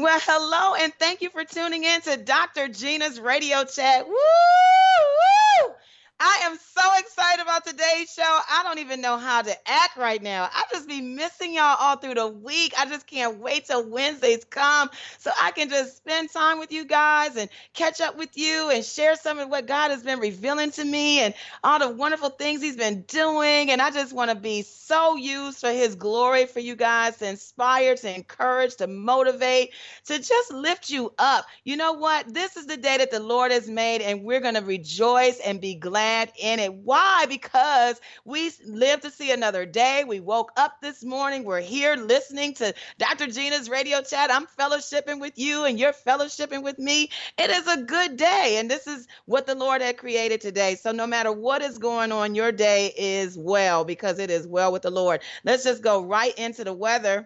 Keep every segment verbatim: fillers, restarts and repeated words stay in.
Well, hello, and thank you for tuning in to doctor Gina's Radio Chat. Woo! Woo! I am so excited about today's show. I don't even know how to act right now. I just be missing y'all all through the week. I just can't wait till Wednesdays come so I can just spend time with you guys and catch up with you and share some of what God has been revealing to me and all the wonderful things he's been doing. And I just want to be so used for his glory for you guys to inspire, to encourage, to motivate, to just lift you up. You know what? This is the day that the Lord has made, and we're going to rejoice and be glad in it. Why? Because we live to see another day. We woke up this morning. We're here listening to doctor Gina's Radio Chat. I'm fellowshipping with you, and you're fellowshipping with me. It is a good day, and this is what the Lord had created today. So no matter what is going on, your day is well, because it is well with the Lord. Let's just go right into the weather.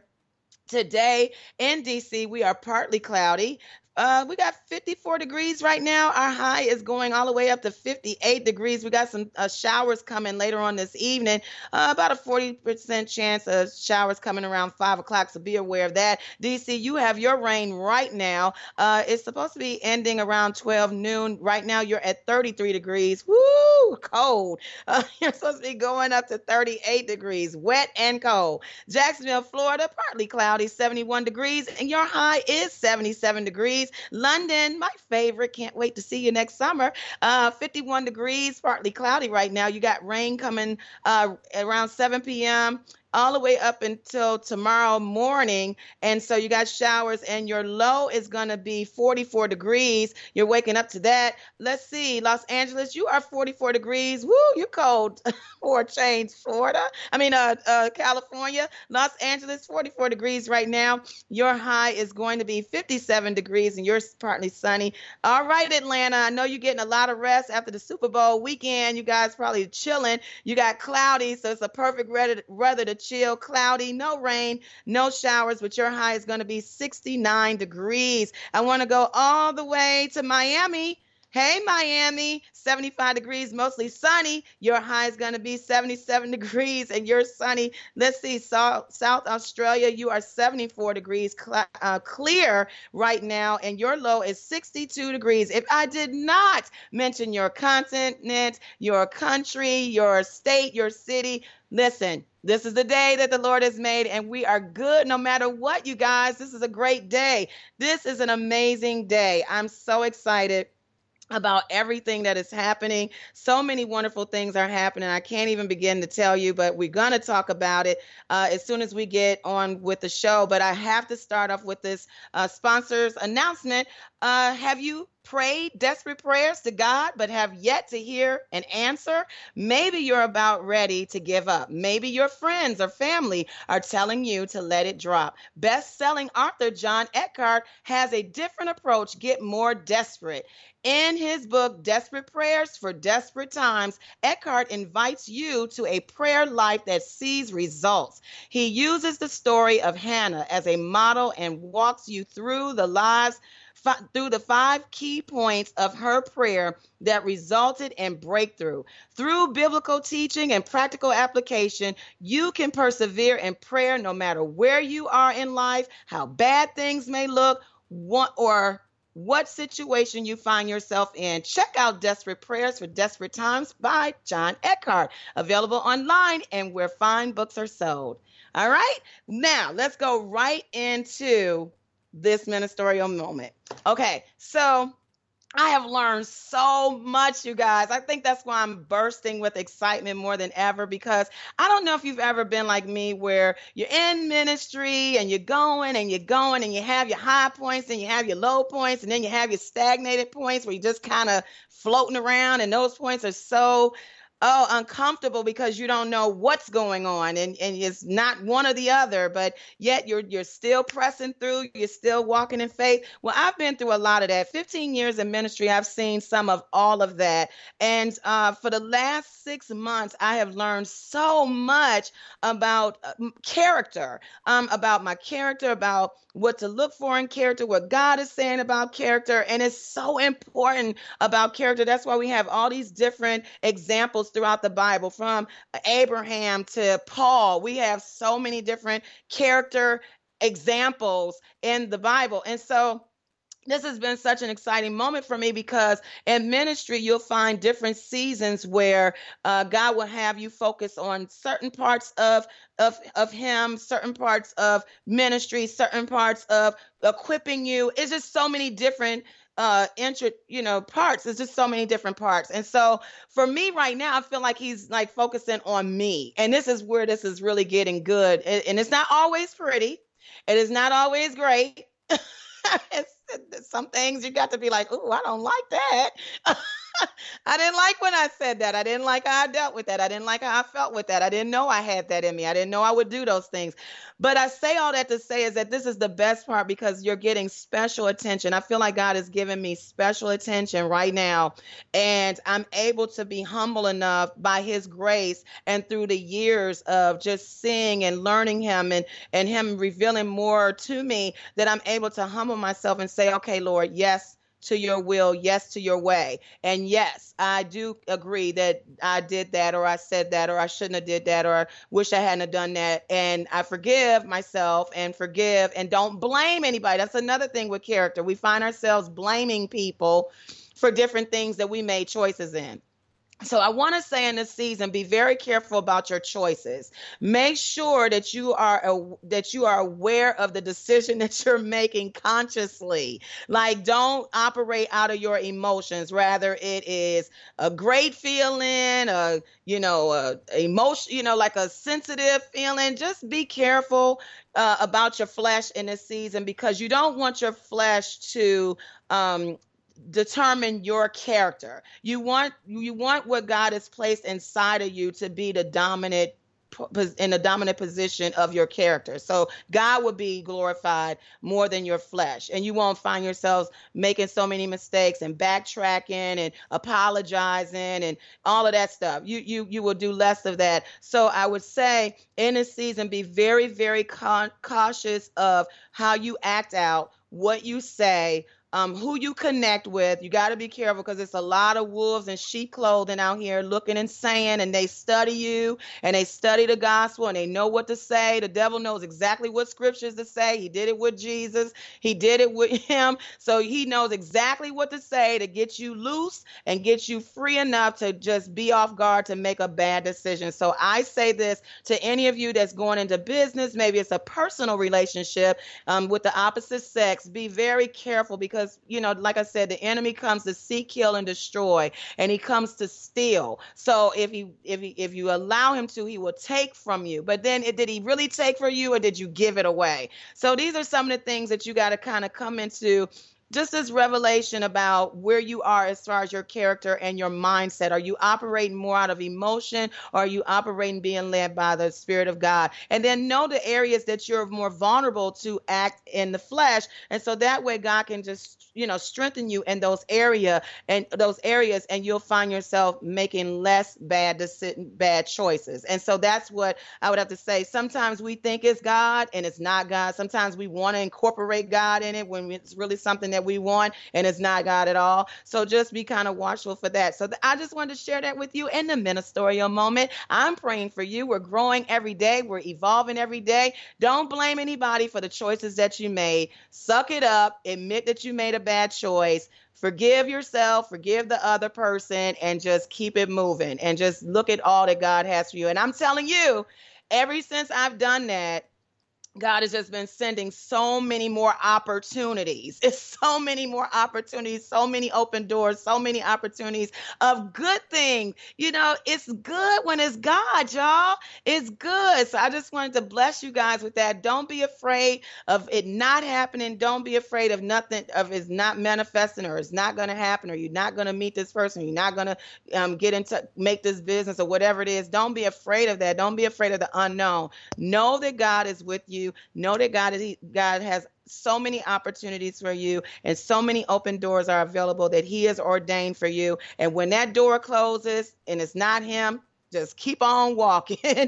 Today in D C, we are partly cloudy. Uh, we got fifty-four degrees right now. Our high is going all the way up to fifty-eight degrees. We got some uh, showers coming later on this evening. Uh, about a forty percent chance of showers coming around five o'clock, so be aware of that. D C, you have your rain right now. Uh, it's supposed to be ending around twelve noon. Right now, you're at thirty-three degrees. Woo, cold. Uh, you're supposed to be going up to thirty-eight degrees, wet and cold. Jacksonville, Florida, partly cloudy, seventy-one degrees, and your high is seventy-seven degrees. London, my favorite, can't wait to see you next summer. Uh, fifty-one degrees, partly cloudy right now. You got rain coming uh, around seven p.m. all the way up until tomorrow morning. And so you got showers, and your low is going to be forty-four degrees. You're waking up to that. Let's see, Los Angeles, you are forty-four degrees. Woo, you're cold for a change. Florida, I mean, uh, uh, California, Los Angeles, forty-four degrees right now. Your high is going to be fifty-seven degrees, and you're partly sunny. All right, Atlanta, I know you're getting a lot of rest after the Super Bowl weekend. You guys probably chilling. You got cloudy, so it's a perfect weather to chill. Cloudy, no rain, no showers, but your high is going to be sixty-nine degrees. I want to go all the way to Miami. Hey, Miami, seventy-five degrees, mostly sunny. Your high is going to be seventy-seven degrees, and you're sunny. Let's see, South, South Australia, you are seventy-four degrees cl- uh, clear right now, and your low is sixty-two degrees. If I did not mention your continent, your country, your state, your city, listen, this is the day that the Lord has made, and we are good no matter what, you guys. This is a great day. This is an amazing day. I'm so excited about everything that is happening. So many wonderful things are happening. I can't even begin to tell you, but we're going to talk about it uh, as soon as we get on with the show. But I have to start off with this uh, sponsor's announcement. Uh, have you prayed desperate prayers to God, but have yet to hear an answer? Maybe you're about ready to give up. Maybe your friends or family are telling you to let it drop. Best-selling author John Eckhart has a different approach. Get more desperate. In his book, Desperate Prayers for Desperate Times, Eckhart invites you to a prayer life that sees results. He uses the story of Hannah as a model and walks you through the lives through the five key points of her prayer that resulted in breakthrough. Through biblical teaching and practical application, you can persevere in prayer no matter where you are in life, how bad things may look, what, or what situation you find yourself in. Check out Desperate Prayers for Desperate Times by John Eckhart, available online and where fine books are sold. All right, now let's go right into this ministerial moment. Okay, so I have learned so much, you guys. I think that's why I'm bursting with excitement more than ever, because I don't know if you've ever been like me where you're in ministry and you're going and you're going and you have your high points and you have your low points and then you have your stagnated points where you're just kind of floating around, and those points are so oh, uncomfortable because you don't know what's going on, and, and it's not one or the other, but yet you're you're still pressing through, you're still walking in faith. Well, I've been through a lot of that. fifteen years in ministry, I've seen some of all of that. And uh, for the last six months, I have learned so much about uh, character, um, about my character, about what to look for in character, what God is saying about character. And it's so important about character. That's why we have all these different examples throughout the Bible, from Abraham to Paul. We have so many different character examples in the Bible. And so this has been such an exciting moment for me because in ministry you'll find different seasons where uh, God will have you focus on certain parts of of of Him, certain parts of ministry, certain parts of equipping you. It's just so many different uh intro, you know, parts. It's just so many different parts. And so for me right now, I feel like He's like focusing on me, and this is where this is really getting good. And, and it's not always pretty. It is not always great. It's, some things you got to be like, "Ooh, I don't like that." I didn't like when I said that. I didn't like how I dealt with that. I didn't like how I felt with that. I didn't know I had that in me. I didn't know I would do those things. But I say all that to say is that this is the best part because you're getting special attention. I feel like God is giving me special attention right now. And I'm able to be humble enough by His grace and through the years of just seeing and learning Him and, and Him revealing more to me that I'm able to humble myself and say, okay, Lord, yes to your will, yes to your way. And yes, I do agree that I did that or I said that or I shouldn't have did that or I wish I hadn't have done that. And I forgive myself and forgive and don't blame anybody. That's another thing with character. We find ourselves blaming people for different things that we made choices in. So I want to say in this season, be very careful about your choices. Make sure that you are a, that you are aware of the decision that you're making consciously. Like, don't operate out of your emotions. Rather, it is a great feeling, a you know, a emotion, you know, like a sensitive feeling. Just be careful uh, about your flesh in this season because you don't want your flesh to um, determine your character. You want you want what God has placed inside of you to be the dominant in a dominant position of your character. So God will be glorified more than your flesh. And you won't find yourselves making so many mistakes and backtracking and apologizing and all of that stuff. You you you will do less of that. So I would say in this season, be very, very con- cautious of how you act out, what you say, Um, who you connect with. You got to be careful because it's a lot of wolves in sheep clothing out here looking and saying, and they study you and they study the gospel and they know what to say. The devil knows exactly what scriptures to say. He did it with Jesus. He did it with him. So he knows exactly what to say to get you loose and get you free enough to just be off guard to make a bad decision. So I say this to any of you that's going into business. Maybe it's a personal relationship um, with the opposite sex. Be very careful because you know, like I said, the enemy comes to seek, kill, and destroy, and he comes to steal. So if he, if he, if you allow him to, he will take from you. But then, it, did he really take from you, or did you give it away? So these are some of the things that you got to kind of come into. Just this revelation about where you are as far as your character and your mindset. Are you operating more out of emotion or are you operating being led by the Spirit of God? And then know the areas that you're more vulnerable to act in the flesh. And so that way God can just, you know, strengthen you in those area and those areas, and you'll find yourself making less bad decisions, bad choices. And so that's what I would have to say. Sometimes we think it's God and it's not God. Sometimes we want to incorporate God in it when it's really something that we want and it's not God at all. So just be kind of watchful for that. So th- I just wanted to share that with you in the ministerial moment. I'm praying for you. We're growing every day. We're evolving every day. Don't blame anybody for the choices that you made. Suck it up. Admit that you made a bad choice. Forgive yourself, forgive the other person, and just keep it moving and just look at all that God has for you. And I'm telling you, ever since I've done that, God has just been sending so many more opportunities. It's so many more opportunities, so many open doors, so many opportunities of good things. You know, it's good when it's God, y'all. It's good. So I just wanted to bless you guys with that. Don't be afraid of it not happening. Don't be afraid of nothing, of it's not manifesting or it's not going to happen or you're not going to meet this person. You're not going to um, get into, make this business or whatever it is. Don't be afraid of that. Don't be afraid of the unknown. Know that God is with you. Know that God is God has so many opportunities for you and so many open doors are available that he has ordained for you. And when that door closes and it's not him, just keep on walking.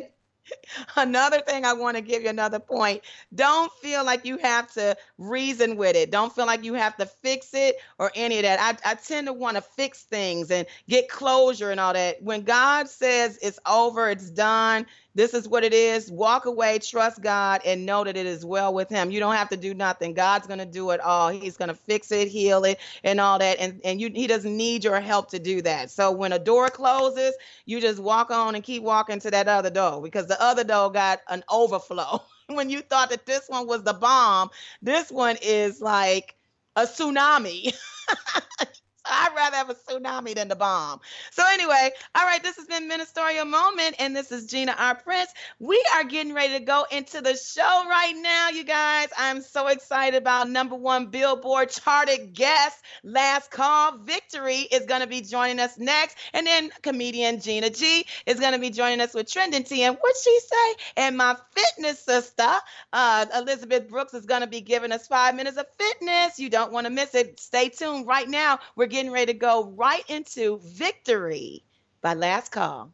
Another thing I want to give you another point. Don't feel like you have to reason with it. Don't feel like you have to fix it or any of that. I, I tend to want to fix things and get closure and all that. When God says it's over, it's done, This is what it is. Walk away, trust God, and know that it is well with him. You don't have to do nothing. God's going to do it all. He's going to fix it, heal it, and all that. And, and you, he doesn't need your help to do that. So when a door closes, you just walk on and keep walking to that other door, because the other door got an overflow. When you thought that this one was the bomb, this one is like a tsunami. I'd rather have a tsunami than the bomb. So anyway, all right, this has been Ministerial Moment, and this is Gina R. Prince. We are getting ready to go into the show right now, you guys. I'm so excited about number one Billboard charted guest, Last Call Victory, is going to be joining us next. And then comedian Gina G is going to be joining us with Trending Tea. And what'd she say? And my fitness sister, uh, Elizabeth Brooks, is going to be giving us five minutes of fitness. You don't want to miss it. Stay tuned. Right now, we're getting ready to go right into Victory by Last Call.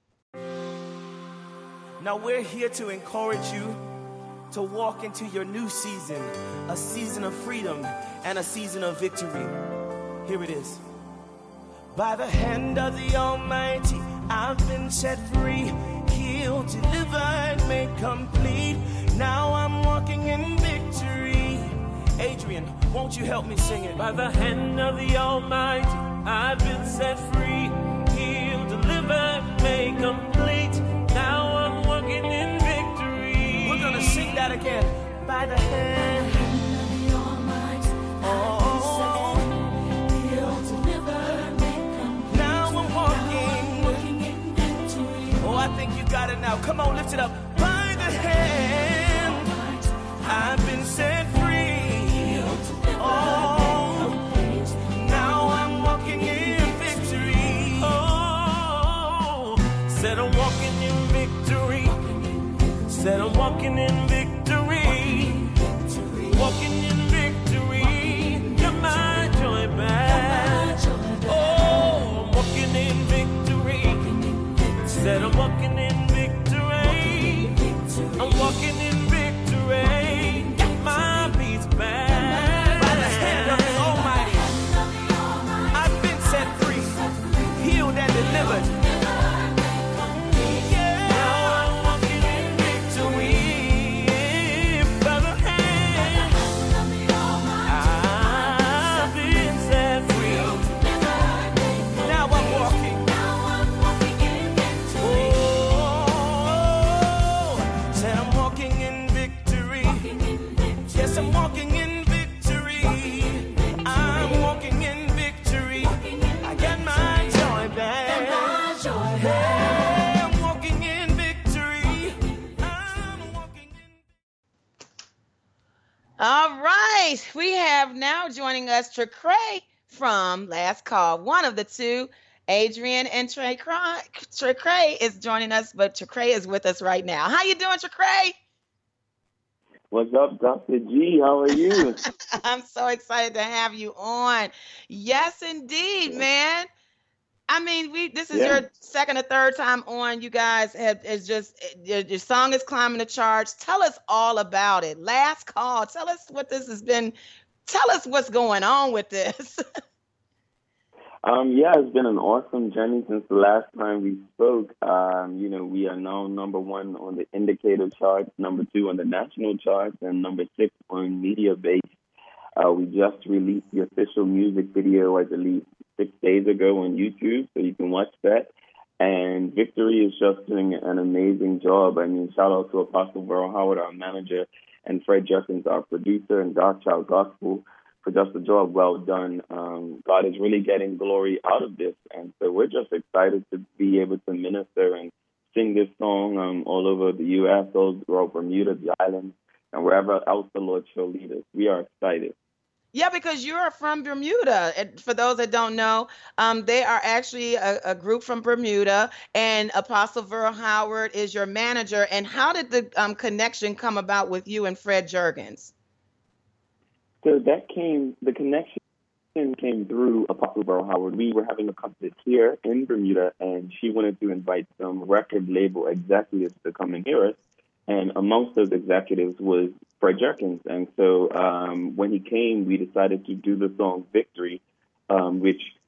Now we're here to encourage you to walk into your new season, a season of freedom and a season of victory. Here it is. By the hand of the Almighty, I've been set free, healed, delivered, made complete. Now I'm walking in victory. Adrian, won't you help me sing it? By the hand of the Almighty, I've been set free, healed, delivered, made complete. Now I'm walking in victory. We're gonna sing that again. By the hand of the Almighty, oh, I've been set free, healed, delivered, made complete. now I'm walking. Now I'm walking in victory. Oh, I think you got it now. Come on, lift it up. By the hand, I've been set free. Oh, now I'm walking in victory. Oh, said I'm walking in victory. Said I'm walking in victory. Walking in victory. Got my joy back. Oh, I'm walking in victory. Said I'm walking in victory. I'm walking in victory. Got my peace back. Delivered. Yeah. Now I'm walking in victory. By the hand, I've been set free. Now I'm walking. Oh, said I'm walking in victory. Yes, I'm walking in victory. I'm walking in victory. I got my joy back. All right, we have now joining us Tracray from Last Call. One of the two, Adrian and Tracray is joining us, but Tracray is with us right now. How you doing, Tracray? What's up, Doctor G? How are you? I'm so excited to have you on. Yes, indeed, man. I mean, we. This is Yeah. your second or third time on. You guys have is just your, your song is climbing the charts. Tell us all about it. Last Call. Tell us what this has been. Tell us what's going on with this. um, yeah, it's been an awesome journey since the last time we spoke. Um, you know, we are now number one on the indicator charts, number two on the national charts, and number six on Media Base. Uh, we just released the official music video, I believe, six days ago on YouTube, so you can watch that. And Victory is just doing an amazing job. I mean, shout out to Apostle Burrow Howard, our manager, and Fred Jerkins, our producer, and Godchild Gospel for just a job well done. Um, God is really getting glory out of this, and so we're just excited to be able to minister and sing this song um, all over the U S, all throughout Bermuda, the islands, and wherever else the Lord shall lead us. We are excited. Yeah, because you're from Bermuda. And for those that don't know, um, they are actually a, a group from Bermuda, and Apostle Burrow Howard is your manager. And how did the um, connection come about with you and Fred Jerkins? So that came, the connection came through Apostle Burrow Howard. We were having a concert here in Bermuda, and she wanted to invite some record label executives to come and hear us. And amongst those executives was Fred Jerkins. And so um, when he came, we decided to do the song Victory, um, which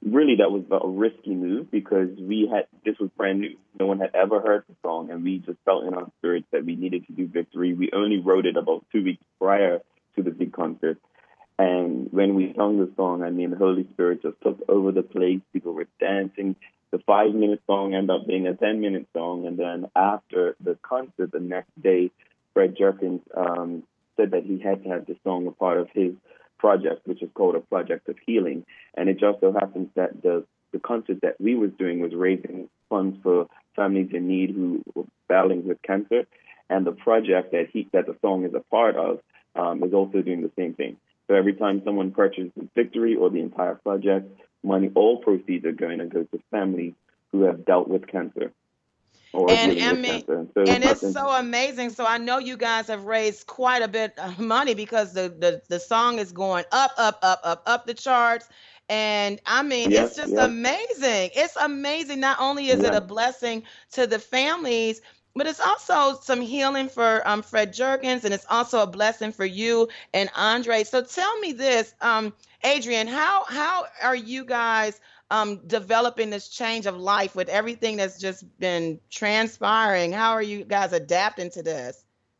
really that was a risky move because we had this was brand new. No one had ever heard the song, and we just felt in our spirits that we needed to do Victory. We only wrote it about two weeks prior to the big concert. And when we sung the song, I mean, the Holy Spirit just took over the place. People were dancing. The five-minute song ended up being a ten-minute song. And then after the concert the next day, Fred Jerkins um, said that he had to have the song a part of his project, which is called a Project of Healing. And it just so happens that the, the concert that we was doing was raising funds for families in need who were battling with cancer. And the project that he that the song is a part of um, is also doing the same thing. So every time someone purchases Victory or the entire project, money, all proceeds are going to go to families who have dealt with cancer. Or And dealing I with mean, cancer. And, so and it's nothing- so amazing. So I know you guys have raised quite a bit of money because the the, the song is going up, up, up, up, up the charts. And I mean, Yes, it's just yes. amazing. It's amazing. Not only is it Yeah. a blessing to the families, but it's also some healing for um, Fred Jerkins, and it's also a blessing for you and Andre. So tell me this, um, Adrian, how how are you guys um, developing this change of life with everything that's just been transpiring? How are you guys adapting to this?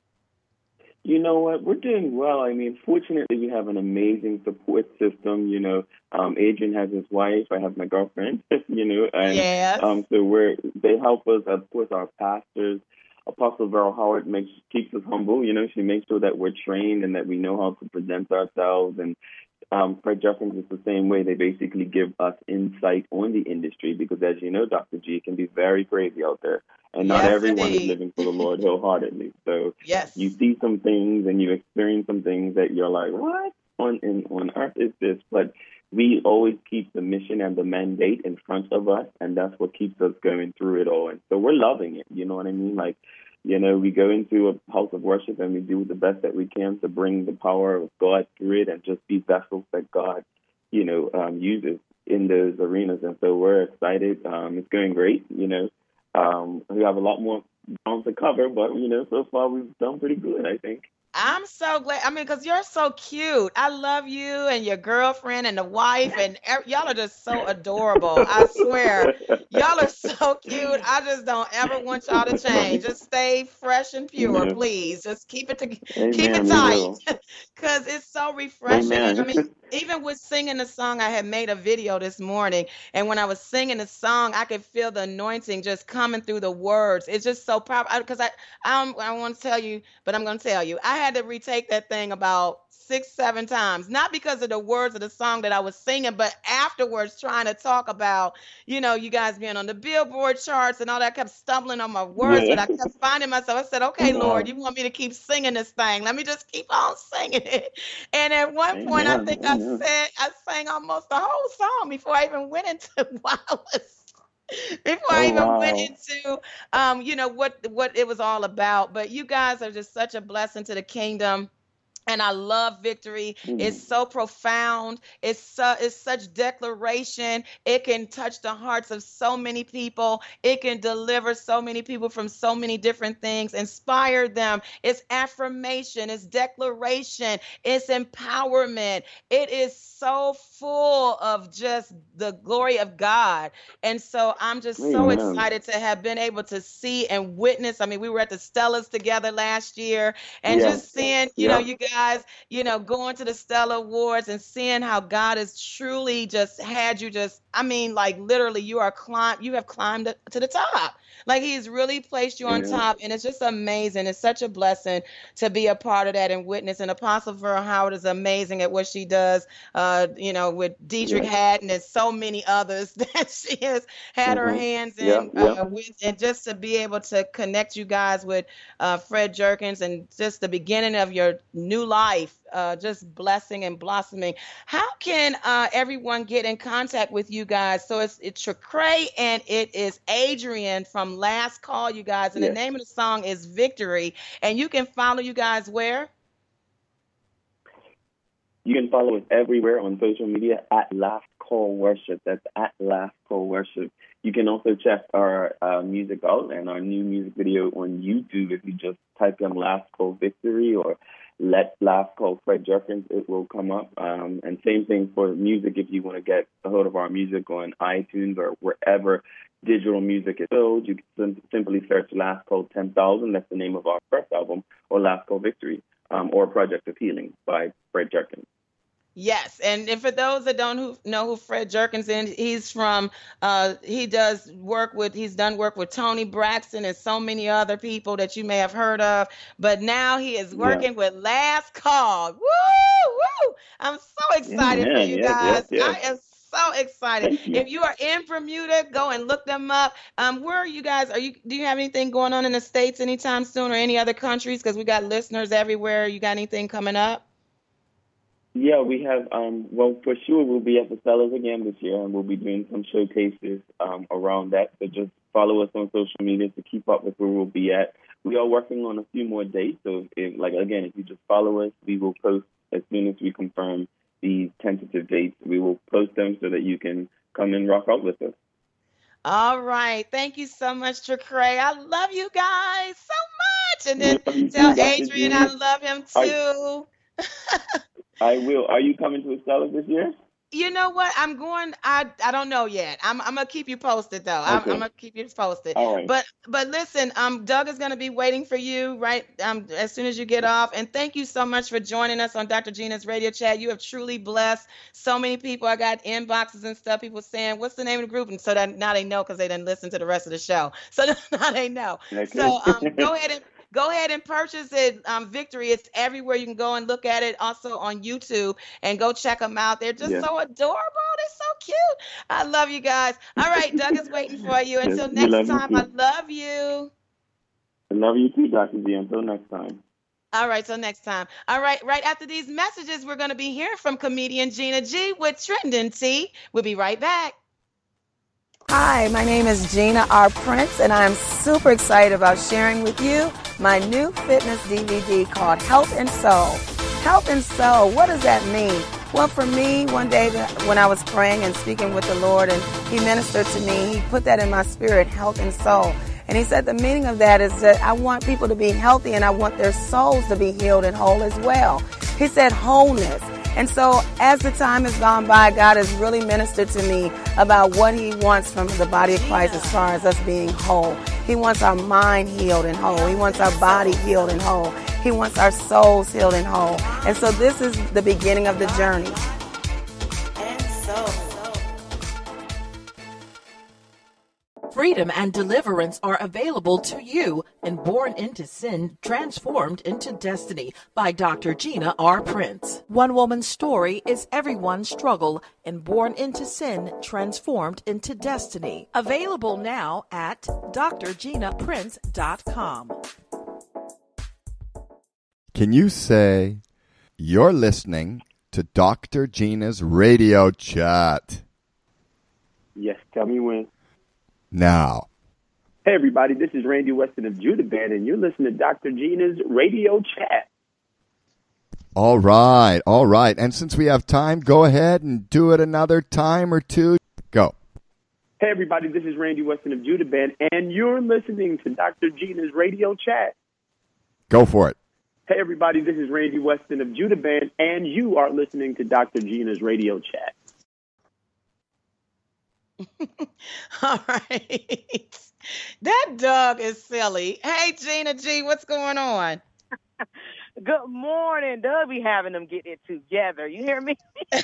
You know what? We're doing well. I mean, fortunately, we have an amazing support system. You know, um, Adrian has his wife. I have my girlfriend. You know, and Yes. um, so we're they help us. Of course, our pastors, Apostle Vero Howard, makes keeps us humble. You know, she makes sure that we're trained and that we know how to present ourselves. And um, Fred Jerkins is the same way. They basically give us insight on the industry because, as you know, Doctor G, it can be very crazy out there. And not Yes, everyone indeed. is living for the Lord wholeheartedly. So Yes. you see some things and you experience some things that you're like, what on in, on earth is this? But we always keep the mission and the mandate in front of us, and that's what keeps us going through it all. And so we're loving it. You know what I mean? Like, you know, we go into a house of worship and we do the best that we can to bring the power of God through it and just be vessels that God, you know, um, uses in those arenas. And so we're excited. Um, it's going great, you know. Um, we have a lot more ground to cover, but, you know, so far we've done pretty good, I think. I'm so glad. I mean, because you're so cute. I love you and your girlfriend and the wife, and ev- y'all are just so adorable. I swear. Y'all are so cute. I just don't ever want y'all to change. Just stay fresh and pure, Yeah. please. Just keep it to, keep Amen, it we tight, will. because it's so refreshing. And I Amen. mean, even with singing the song, I had made a video this morning, and when I was singing the song, I could feel the anointing just coming through the words. It's just so powerful. Because I, I, don't, I want to tell you, but I'm going to tell you, I had to retake that thing about six, seven times, not because of the words of the song that I was singing, but afterwards trying to talk about, you know, you guys being on the Billboard charts and all that. I kept stumbling on my words, but I Yeah. kept finding myself. I said, okay, Wow. Lord, you want me to keep singing this thing? Let me just keep on singing it. And at one point, I Amen. think I Amen. said, I sang almost the whole song before I even went into wireless. Before I Oh, even went wow. into, um, you know, what what it was all about. But you guys are just such a blessing to the kingdom. And I love Victory. It's Mm. so profound. It's so, it's such declaration. It can touch the hearts of so many people. It can deliver so many people from so many different things, inspire them. It's affirmation. It's declaration. It's empowerment. It is so full of just the glory of God. And so I'm just so Amen. excited to have been able to see and witness. I mean, we were at the Stellas together last year, and Yeah. just seeing, you know, Yeah. you guys, you know, going to the Stella Awards and seeing how God has truly just had you just, I mean, like literally you are climb, you have climbed up to the top. Like he's really placed you on Yeah. top, and it's just amazing. It's such a blessing to be a part of that and witness. And Apostle Vera Howard is amazing at what she does, uh, you know, with Dietrich Yeah. Haddon and so many others that she has had her Mhm. hands Yeah. in, Yeah. uh, with, and just to be able to connect you guys with uh, Fred Jerkins and just the beginning of your new life, uh, just blessing and blossoming. How can uh, everyone get in contact with you guys? So it's it's Tracray and it is Adrian from Last Call, you guys, and the Yes. name of the song is Victory. And you can follow you guys where? You can follow us everywhere on social media at Last Call Worship. That's at Last Call Worship. You can also check our uh, music out and our new music video on YouTube if you just type in Last Call Victory or Let's Laugh Call Fred Jerkins, it will come up. Um, and same thing for music. If you want to get a hold of our music on iTunes or wherever digital music is sold, you can simply search Last Call ten thousand. That's the name of our first album, or Last Call Victory, um, or Project of Healing by Fred Jerkins. Yes, and, and for those that don't who, know who Fred Jerkins is, he's from, uh, he does work with, he's done work with Tony Braxton and so many other people that you may have heard of, but now he is working yeah. with Last Call. Woo, woo! I'm so excited yeah, for you yeah, guys. Yeah, yeah. I am so excited. You. If you are in Bermuda, go and look them up. Um, where are you guys? Are you? Do you have anything going on in the States anytime soon, or any other countries? Because we got listeners everywhere. You got anything coming up? Yeah, we have, um, well, for sure, we'll be at the Sellers again this year, and we'll be doing some showcases um, around that. So just follow us on social media to keep up with where we'll be at. We are working on a few more dates. So, if, like, again, if you just follow us, we will post as soon as we confirm the tentative dates. We will post them so that you can come and rock out with us. All right. Thank you so much, Tracray. I love you guys so much. And then tell Adrian I love him too. I will. Are you coming to Estella this year? You know what? I'm going. I I don't know yet. I'm I'm gonna keep you posted though. I'm, Okay. I'm gonna keep you posted. All right. But but listen, um, Doug is gonna be waiting for you right um as soon as you get off. And thank you so much for joining us on Doctor Gina's Radio Chat. You have truly blessed so many people. I got inboxes and stuff. People saying, "What's the name of the group?" And so that now they know because they didn't listen to the rest of the show. So now they know. Okay. So um, go ahead and. Go ahead and purchase it, um, Victory. It's everywhere. You can go and look at it. Also on YouTube, and go check them out. They're just Yeah. so adorable. They're so cute. I love you guys. All right, Doug is waiting for you. Until Yes, we next love you time, too. I love you. I love you too, Doctor G. Until next time. All right, till next time. All right, right after these messages, we're going to be hearing from comedian Gina G with Trending Tea. We'll be right back. Hi, my name is Gina R. Prince, and I'm super excited about sharing with you my new fitness D V D called Health and Soul. Health and Soul, what does that mean? Well, for me, one day when I was praying and speaking with the Lord, and he ministered to me, he put that in my spirit, health and soul. And he said the meaning of that is that I want people to be healthy, and I want their souls to be healed and whole as well. He said wholeness. And so as the time has gone by, God has really ministered to me about what he wants from the body of Christ as far as us being whole. He wants our mind healed and whole. He wants our body healed and whole. He wants our souls healed and whole. And so this is the beginning of the journey. And so... Freedom and deliverance are available to you in Born into Sin, Transformed into Destiny by Doctor Gina R. Prince. One woman's story is everyone's struggle in Born into Sin, Transformed into Destiny. Available now at d r gina prince dot com. Can you say you're listening to Doctor Gina's Radio Chat? Yes, tell me when. Now. Hey, everybody, this is Randy Weston of Judah Band, and you're listening to Doctor Gina's Radio Chat. All right, all right. And since we have time, go ahead and do it another time or two. Go. Hey, everybody, this is Randy Weston of Judah Band, and you're listening to Doctor Gina's Radio Chat. Go for it. Hey, everybody, this is Randy Weston of Judah Band, and you are listening to Doctor Gina's Radio Chat. All right. That dog is silly. Hey, Gina G, what's going on? Good morning. Doug be having them get it together. You hear me? I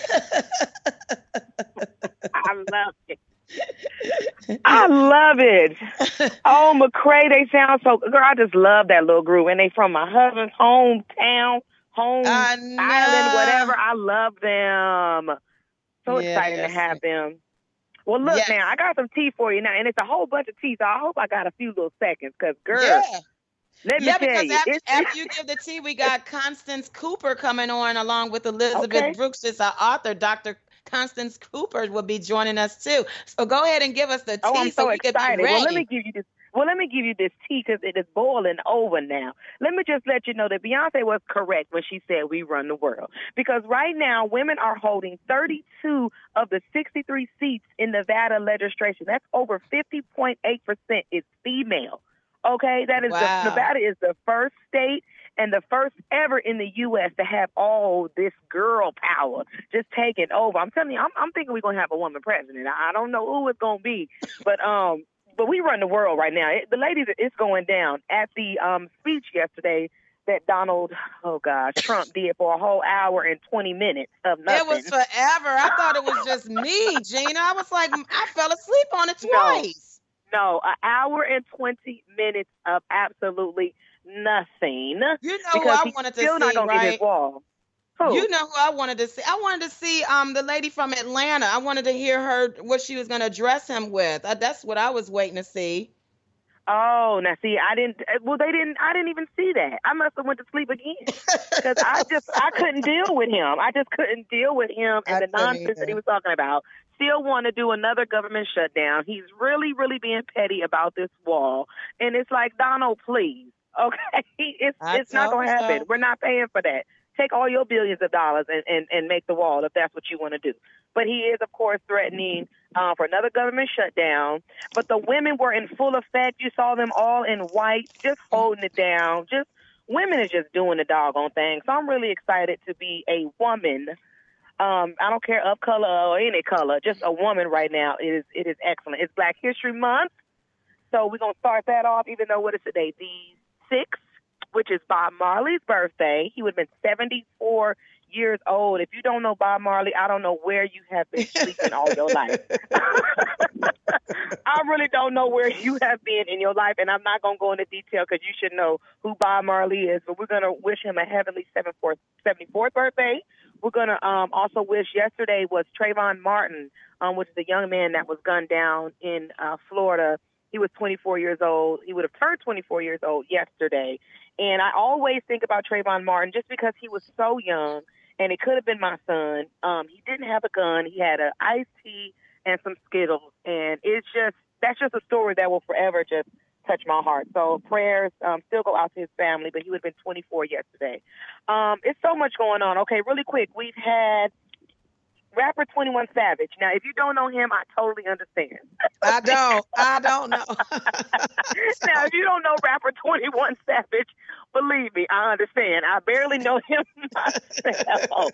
love it. I love it. Oh, McCray, they sound so girl, I just love that little group. And they from my husband's hometown, home island, whatever. I love them. So yes. excited to have them. Well, look, yes. now, I got some tea for you now, and it's a whole bunch of tea, so I hope I got a few little seconds, because, girl, yeah. let me yeah, tell because you. after, it's, after you give the tea, we got Constance Cooper coming on along with Elizabeth Okay. Brooks, is our author. Doctor Constance Cooper will be joining us, too. So go ahead and give us the tea oh, I'm so, so we excited. can be ready. Well, let me give you this. Well, let me give you this tea because it is boiling over now. Let me just let you know that Beyonce was correct when she said we run the world. Because right now, women are holding thirty-two of the sixty-three seats in Nevada legislation. That's over fifty point eight percent is female. Okay, that is Wow. the, Nevada is the first state and the first ever in the U S to have all this girl power just taking over. I'm telling you, I'm, I'm thinking we're going to have a woman president. I, I don't know who it's going to be, but um, but we run the world right now. It, the ladies, it's going down. At the um speech yesterday that Donald, oh gosh, Trump did for a whole hour and twenty minutes of nothing. It was forever. I thought it was just me, Gina. I was like, I fell asleep on it twice. No, no, an hour and twenty minutes of absolutely nothing. You know who I wanted to still see, not gonna right? get his wall. Who? You know who I wanted to see? I wanted to see um the lady from Atlanta. I wanted to hear her what she was going to address him with. Uh, that's what I was waiting to see. Oh, now see, I didn't. Well, they didn't. I didn't even see that. I must have went to sleep again because I just I couldn't deal with him. I just couldn't deal with him and I the couldn't nonsense either. that he was talking about. Still want to do another government shutdown. He's really, really being petty about this wall, and it's like, Donald, please, okay, it's I it's not told going to you happen. so. We're not paying for that. Take all your billions of dollars and, and, and make the wall if that's what you want to do. But he is, of course, threatening uh, for another government shutdown. But the women were in full effect. You saw them all in white, just holding it down. Just women are just doing the doggone thing. So I'm really excited to be a woman. Um, I don't care of color or any color, just a woman right now. It is it is excellent. It's Black History Month, so we're gonna start that off. Even though what is today, the sixth, which is Bob Marley's birthday. He would have been seventy-four years old. If you don't know Bob Marley, I don't know where you have been sleeping all your life. I really don't know where you have been in your life, and I'm not going to go into detail because you should know who Bob Marley is, but we're going to wish him a heavenly seventy-fourth birthday. We're going to um, also wish yesterday was Trayvon Martin, um, which is a young man that was gunned down in uh, Florida. He was twenty-four years old. He would have turned twenty-four years old yesterday. And I always think about Trayvon Martin just because he was so young, and it could have been my son. Um, he didn't have a gun. He had an iced tea and some Skittles. And it's just, that's just a story that will forever just touch my heart. So prayers um, still go out to his family, but he would have been twenty-four yesterday. Um, it's so much going on. Okay, really quick. We've had rapper twenty-one Savage. Now, if you don't know him, I totally understand. I don't. I don't know. Now, if you don't know rapper twenty-one Savage, believe me, I understand. I barely know him myself.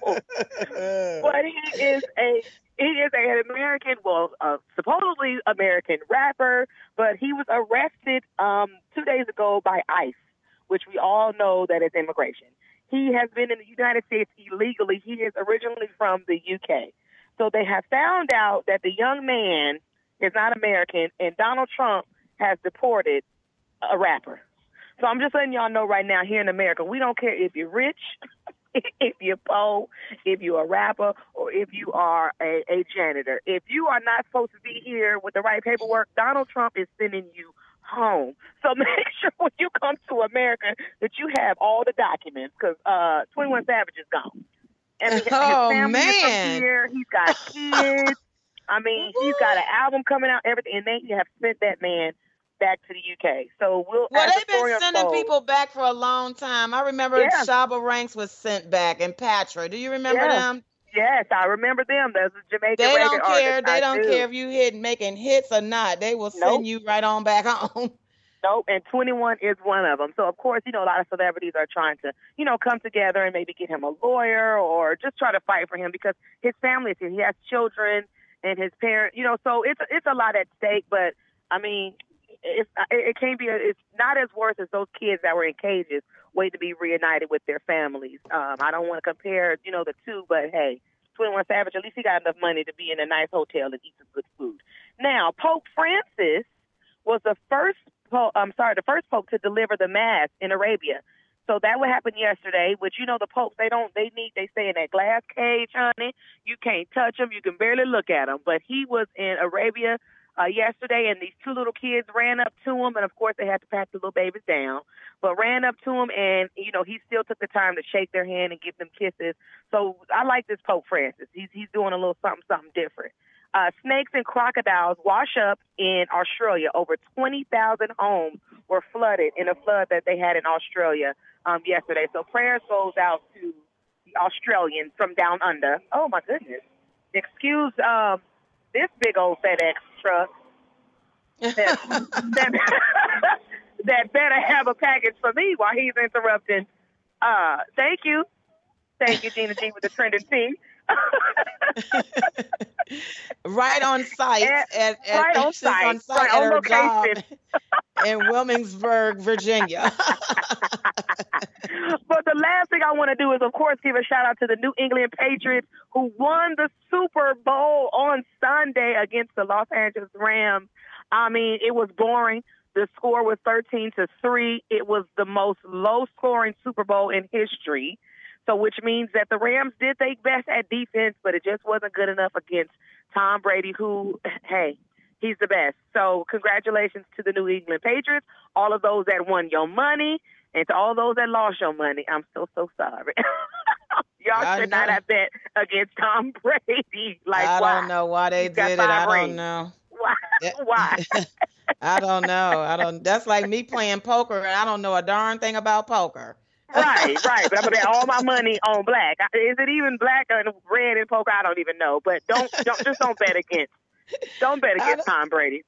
But he is a he is an American, well, uh, supposedly American rapper, but he was arrested um, two days ago by ICE, which we all know that is immigration. He has been in the United States illegally. He is originally from the U K. So they have found out that the young man is not American, and Donald Trump has deported a rapper. So I'm just letting y'all know right now, here in America, we don't care if you're rich, if you're poor, if you're a rapper, or if you are a, a janitor. If you are not supposed to be here with the right paperwork, Donald Trump is sending you home. So make sure when you come to America that you have all the documents, because uh, twenty-one Savage is gone. And his, Oh, his family man. is from here. He's got kids. I mean, he's got an album coming out, everything, and they have sent that man back to the U K. So we'll. Well, as the they've been story sending unfolds- people back for a long time. I remember Yeah. Shabba Ranks was sent back, and Patra. Do you remember Yeah. them? Yes, I remember them. There's a Jamaican They don't reggae care. artist. They I don't do. care if you hit making hits or not. They will send Nope. you right on back home. Nope, and twenty-one is one of them. So, of course, you know, a lot of celebrities are trying to, you know, come together and maybe get him a lawyer or just try to fight for him because his family is here. He has children and his parents, you know, so it's it's a lot at stake. But, I mean, it's, it, it can't be, a, it's not as worse as those kids that were in cages waiting to be reunited with their families. Um, I don't want to compare, you know, the two, but, hey, twenty-one Savage, at least he got enough money to be in a nice hotel and eat some good food. Now, Pope Francis was the first Pope, I'm sorry, the first Pope to deliver the Mass in Arabia. So that would happen yesterday, which, you know, the popes, they don't, they need, they stay in that glass cage, honey. You can't touch them. You can barely look at them. But he was in Arabia uh, yesterday, and these two little kids ran up to him. And, of course, they had to pat the little babies down, but ran up to him. And, you know, he still took the time to shake their hand and give them kisses. So I like this Pope Francis. He's, he's doing a little something, something different. Uh, snakes and crocodiles wash up in Australia. Over twenty thousand homes were flooded in a flood that they had in Australia um, yesterday. So prayers goes out to the Australians from down under. Oh, my goodness. Excuse um, this big old FedEx truck that, that, that better have a package for me while he's interrupting Uh, thank you. Thank you, Gina G with the trending T. Right on site At- at, at, right on she's site, on site right at on her location. job in Williamsburg, Virginia. But the last thing I want to do is, of course, give a shout out to the New England Patriots who won the Super Bowl on Sunday against the Los Angeles Rams. I mean, it was boring. The score was thirteen to three. It was the most low-scoring Super Bowl in history. So, which means that the Rams did their best at defense, but it just wasn't good enough against Tom Brady, who, hey, he's the best. So, congratulations to the New England Patriots, all of those that won your money, and to all those that lost your money. I'm so, so sorry. Y'all I should know. not have bet against Tom Brady. Like, I why? don't know why they He's got did it. I five don't rings. know. Why? Yeah. Why? I don't know. I don't. That's like me playing poker and I don't know a darn thing about poker. Right, right. But I'm gonna bet all my money on black. Is it even black or red in poker? I don't even know. But don't, don't just don't bet against. Don't bet against Tom Brady.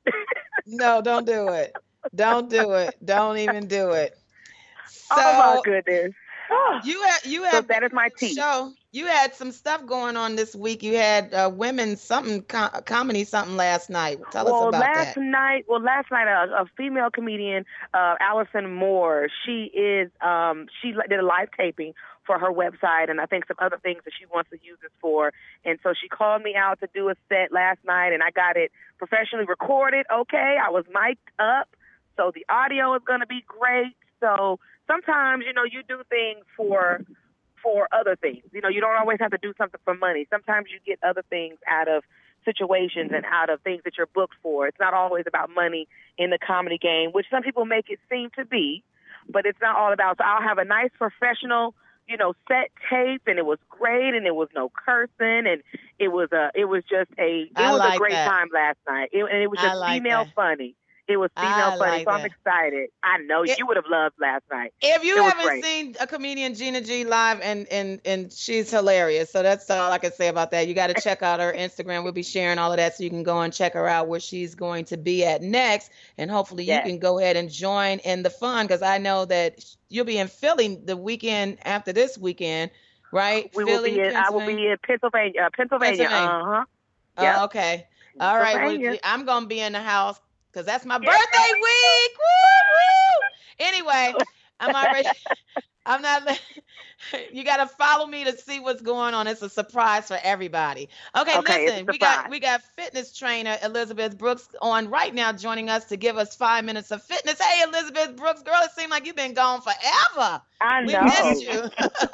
No, don't do it. Don't do it. Don't even do it. So, oh my goodness. You had you So had that is my tea. show. You had some stuff going on this week. You had uh, women something com- comedy something last night. Tell well, us about last that. night, well, last night, a, a female comedian, uh, Allison Moore, she is, um, she did a live taping for her website, and I think some other things that she wants to use this for. And so she called me out to do a set last night, and I got it professionally recorded. Okay, I was mic'd up, so the audio is going to be great. So sometimes, you know, you do things for for other things. You know, you don't always have to do something for money. Sometimes you get other things out of situations and out of things that you're booked for. It's not always about money in the comedy game, which some people make it seem to be, but it's not all about. So I'll have a nice professional, you know, set tape, and it was great, and it was no cursing, and it was a, it was just a, it I was like a great that. time last night, it, and it was I just like female that. funny. It was female I funny, like so I'm that. excited. I know It- you would have loved last night. If you It was haven't great. seen a comedian, Gina G live, and and and she's hilarious. So that's all I can say about that. You got to check out her Instagram. We'll be sharing all of that, so you can go and check her out where she's going to be at next, and hopefully Yes. you can go ahead and join in the fun, because I know that you'll be in Philly the weekend after this weekend, right? We Philly, will be in, I will Pennsylvania? be in Pennsylvania, uh, Pennsylvania. Pennsylvania. Uh huh. Oh, Yep. okay. All right. Well, Pennsylvania. I'm gonna be in the house because that's my Yeah. birthday week. Woo woo. Anyway, I'm already. I'm not. You got to follow me to see what's going on. It's a surprise for everybody. Okay, Okay, it's a listen. We got surprise. we got fitness trainer Elizabeth Brooks on right now, joining us to give us five minutes of fitness. Hey, Elizabeth Brooks, girl, it seems like you've been gone forever. I We know. missed you.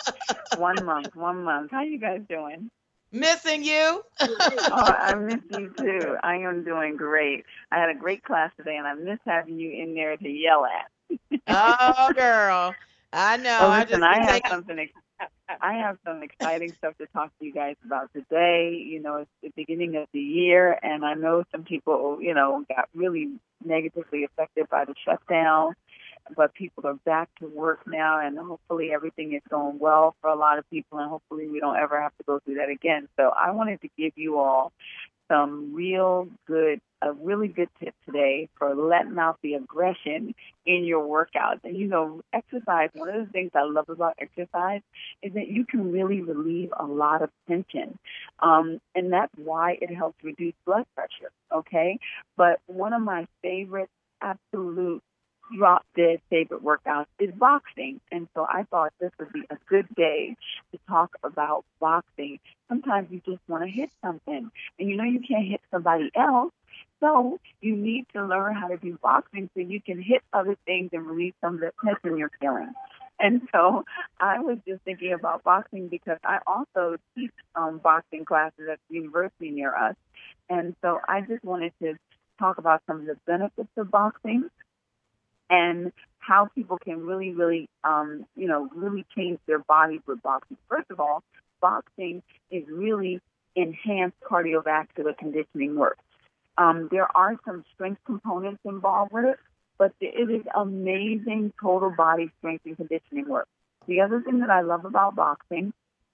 One month, one month. How you guys doing? Missing you. Oh, I miss you too. I am doing great. I had a great class today, and I miss having you in there to yell at. Oh, girl. I know. Oh, I listen, just I been have taking- something. Ex- I have some exciting stuff to talk to you guys about today. You know, it's the beginning of the year, and I know some people, you know, got really negatively affected by the shutdown. But people are back to work now, and hopefully everything is going well for a lot of people, and hopefully we don't ever have to go through that again. So I wanted to give you all some real good, a really good tip today for letting out the aggression in your workouts. And, you know, exercise, one of the things I love about exercise is that you can really relieve a lot of tension. Um, and that's why it helps reduce blood pressure, okay? But one of my favorite, absolute drop dead favorite workouts is boxing. And so I thought this would be a good day to talk about boxing. Sometimes you just want to hit something, and you know you can't hit somebody else. So you need to learn how to do boxing so you can hit other things and release some of the tension you're feeling. And so I was just thinking about boxing because I also teach um, boxing classes at the university near us. And so I just wanted to talk about some of the benefits of boxing and how people can really, really, um, you know, really change their bodies with boxing. First of all, boxing is really enhanced cardiovascular conditioning work. Um, there are some strength components involved with it, but it is amazing total body strength and conditioning work. The other thing that I love about boxing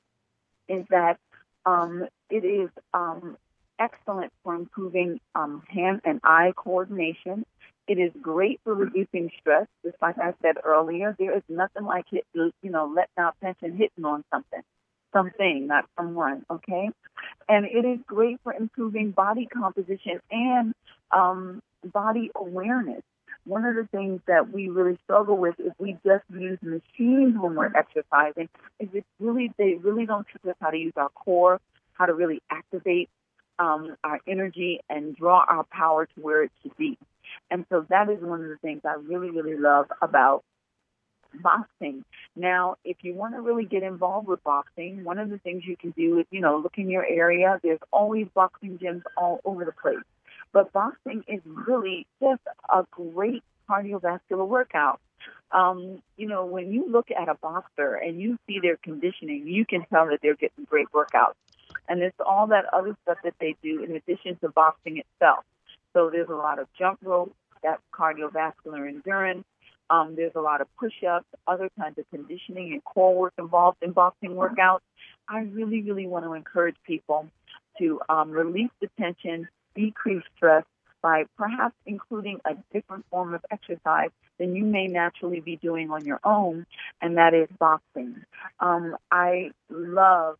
is that um, it is um, excellent for improving um, hand and eye coordination. It is great for reducing stress. Just like I said earlier, there is nothing like hit, you know, letting out tension, hitting on something, something, not someone. Okay, and it is great for improving body composition and um, body awareness. One of the things that we really struggle with is we just use machines when we're exercising. Is it really they really don't teach us how to use our core, how to really activate um, our energy and draw our power to where it should be. And so that is one of the things I really, really love about boxing. Now, if you want to really get involved with boxing, one of the things you can do is, you know, look in your area. There's always boxing gyms all over the place. But boxing is really just a great cardiovascular workout. Um, you know, when you look at a boxer and you see their conditioning, you can tell that they're getting great workouts. And it's all that other stuff that they do in addition to boxing itself. So there's a lot of jump rope, that's cardiovascular endurance. Um, there's a lot of push-ups, other kinds of conditioning and core work involved in boxing workouts. I really, really want to encourage people to um, release the tension, decrease stress by perhaps including a different form of exercise than you may naturally be doing on your own, and that is boxing. Um, I love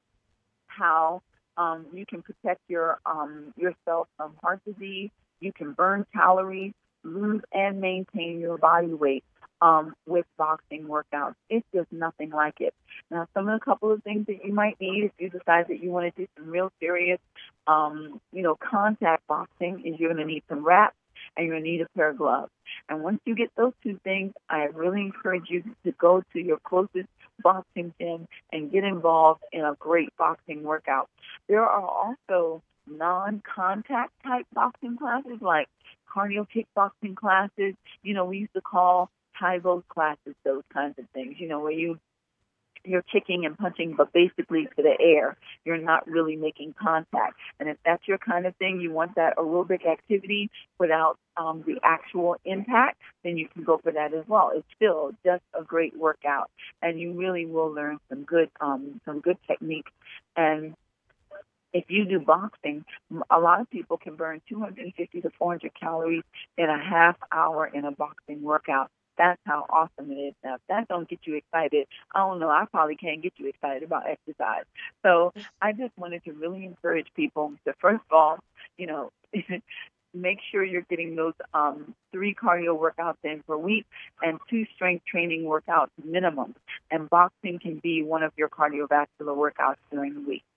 how um, you can protect your um, yourself from heart disease. You can burn calories, lose and maintain your body weight um, with boxing workouts. It's just nothing like it. Now, some of the couple of things that you might need if you decide that you want to do some real serious, um, you know, contact boxing is you're going to need some wraps and you're going to need a pair of gloves. And once you get those two things, I really encourage you to go to your closest boxing gym and get involved in a great boxing workout. There are also non-contact type boxing classes like cardio kickboxing classes. You know, we used to call Tae Bo classes those kinds of things, you know, where you you're kicking and punching, but basically to the air. You're not really making contact. And if that's your kind of thing, you want that aerobic activity without um, the actual impact, then you can go for that as well. It's still just a great workout, and you really will learn some good um, some good technique. And if you do boxing, a lot of people can burn two hundred fifty to four hundred calories in a half hour in a boxing workout. That's how awesome it is. Now, if that don't get you excited, I don't know, I probably can't get you excited about exercise. So I just wanted to really encourage people to, first of all, you know, make sure you're getting those um, three cardio workouts in per week and two strength training workouts minimum. And boxing can be one of your cardiovascular workouts during the week.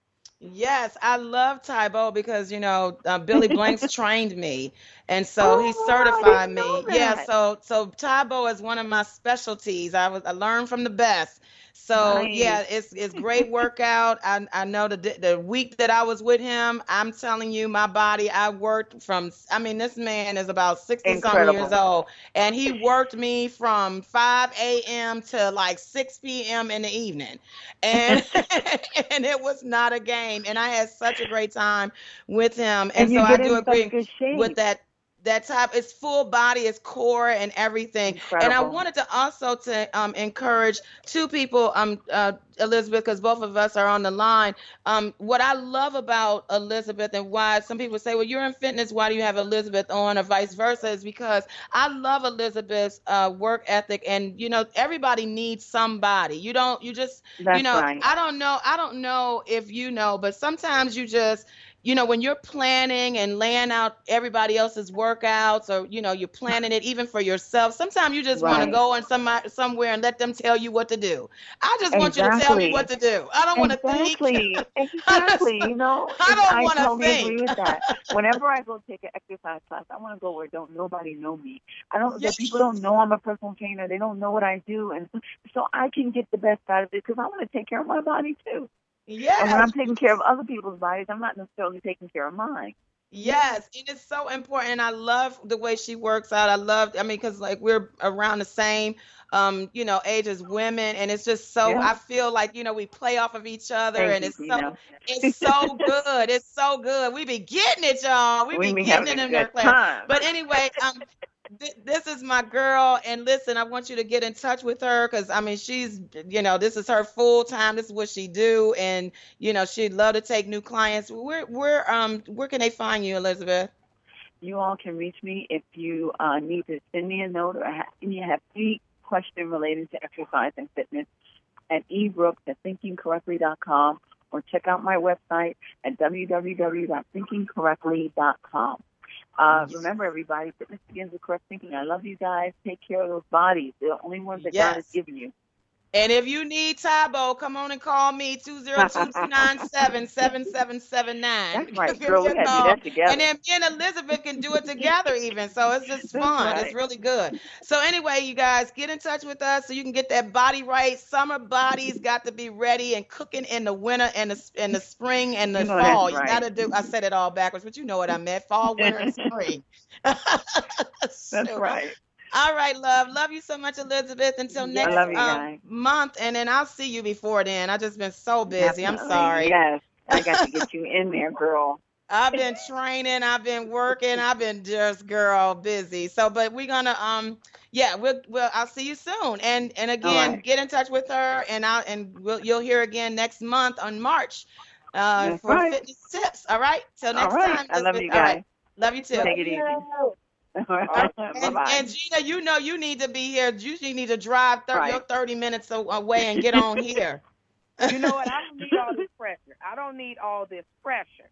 Yes, I love Tae Bo because, you know, uh, Billy Blanks trained me, and so he certified me. Yeah, so so Tae Bo is one of my specialties. I was I learned from the best. So Nice. yeah, it's it's great workout. I I know the the week that I was with him, I'm telling you, my body, I worked from. I mean, this man is about sixty something Incredible. years old, and he worked me from five a.m. to like six p.m. in the evening, and and it was not a game. And I had such a great time with him, and, And you so I get do in such agree good shape. with that. That type, it's full body, it's core and everything. Incredible. And I wanted to also to um, encourage two people, um, uh, Elizabeth, because both of us are on the line. Um, what I love about Elizabeth and why some people say, well, you're in fitness, why do you have Elizabeth on, or vice versa, is because I love Elizabeth's uh, work ethic. And, you know, everybody needs somebody. You don't, you just, That's you know, right. I don't know, I don't know if you know, but sometimes you just, you know, when you're planning and laying out everybody else's workouts, or, you know, you're planning it even for yourself, sometimes you just want to Right. go in some, somewhere and let them tell you what to do. I just want you to tell me Exactly. what to do. I don't want to think. Exactly. Exactly. You know, I don't I wanna totally think. agree with that. Whenever I go take an exercise class, I want to go where don't nobody know me. I don't. Yeah. The people don't know I'm a personal trainer. They don't know what I do, and so, so I can get the best out of it because I want to take care of my body too. And when Yes. I'm taking care of other people's bodies, I'm not necessarily taking care of mine. Yes, it is so important. And I love the way she works out. I love, I mean, because like we're around the same, um, you know, age as women, and it's just so. Yeah. I feel like, you know, we play off of each other, Thank and you, it's so, Gina. it's so good. It's so good. We be getting it, y'all. We We be be getting having it a in their good class. time. But anyway, um, th- this is my girl, and listen, I want you to get in touch with her because I mean, she's, you know, this is her full time. This is what she do, and you know, she'd love to take new clients. Where, where, um, where can they find you, Elizabeth? You all can reach me if you uh, need to send me a note or ha- you have any question related to exercise and fitness at ebrooks at thinking correctly dot com or check out my website at w w w dot thinking correctly dot com. Uh, remember, everybody, fitness begins with correct thinking. I love you guys. Take care of those bodies. They're the only ones that Yes. God has given you. And if you need Tybo, come on and call me, two zero two, two nine seven, seven seven seven nine. That's right, girl. We got to do that together. And then me and Elizabeth can do it together even. So it's just That's fun. right. It's really good. So anyway, you guys, get in touch with us so you can get that body right. Summer bodies got to be ready and cooking in the winter and the, and the spring and the You know fall. that's right. You got to do, I said it all backwards, but you know what I meant. Fall, winter, and spring. That's So, right. all right, love. Love you so much, Elizabeth. Until next love you, um, guys. month, and then I'll see you before then. I've just been so busy. I'm Definitely. sorry. Yes. I got to get you in there, girl. I've been training. I've been working. I've been just girl busy. So, but we're gonna um, yeah, we'll we'll I'll see you soon. And and again, right. get in touch with her, and I and we'll you'll hear again next month on March, uh, That's for right. fitness tips. All right. Till next All right. time. I love Elizabeth. you All guys. right. Love you too. Take it easy. All right. And, Bye-bye. and Gina, you know you need to be here. You you need to drive thirty, Right. your thirty minutes a- away and get on here. You know what? I don't need all this pressure. I don't need all this pressure.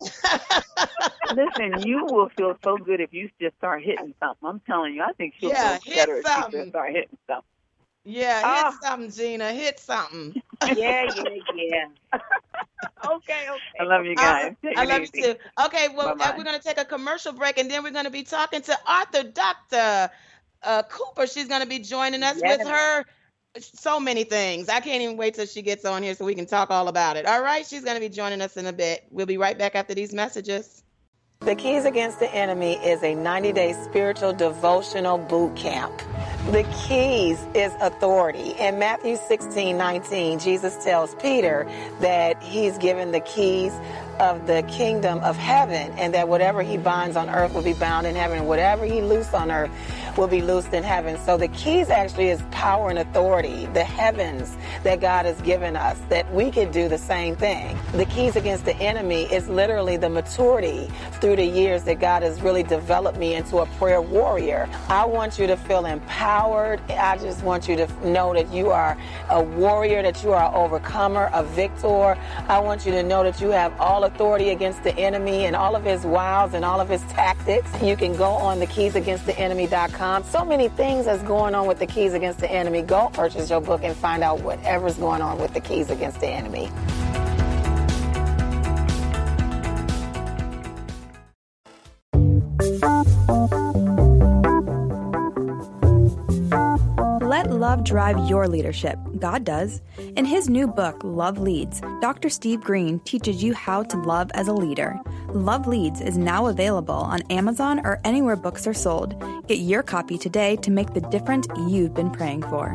Listen, you will feel so good if you just start hitting something. I'm telling you, I think she'll Yeah, feel hit better if she something. just start hitting something. Yeah, hit Ah. something, Gina. Hit something. Yeah, yeah, yeah. okay, okay. I love you guys. I, Take I it love easy. you too. Okay, well, uh, Bye-bye. we're going to take a commercial break, and then we're going to be talking to Arthur Doctor Uh, Cooper. She's going to be joining us Yes. with her so many things. I can't even wait till she gets on here so we can talk all about it. All right, she's going to be joining us in a bit. We'll be right back after these messages. The Keys Against the Enemy is a ninety-day spiritual devotional boot camp. The keys is authority. In Matthew sixteen nineteen, Jesus tells Peter that he's given the keys of the kingdom of heaven, and that whatever he binds on earth will be bound in heaven, and whatever he loose on earth will be loosed in heaven. So the keys actually is power and authority, the heavens that God has given us, that we could do the same thing. The keys against the enemy is literally the maturity through the years that God has really developed me into a prayer warrior. I want you to feel empowered. I just want you to know that you are a warrior, that you are an overcomer, a victor. I want you to know that you have all authority against the enemy and all of his wiles and all of his tactics. You can go on the keys against the enemy dot com. So many things that's going on with the Keys Against the Enemy. Go purchase your book and find out whatever's going on with the Keys Against the Enemy. Let love drive your leadership. God does. In his new book, Love Leads, Doctor Steve Green teaches you how to love as a leader. Love Leads is now available on Amazon or anywhere books are sold. Get your copy today to make the difference you've been praying for.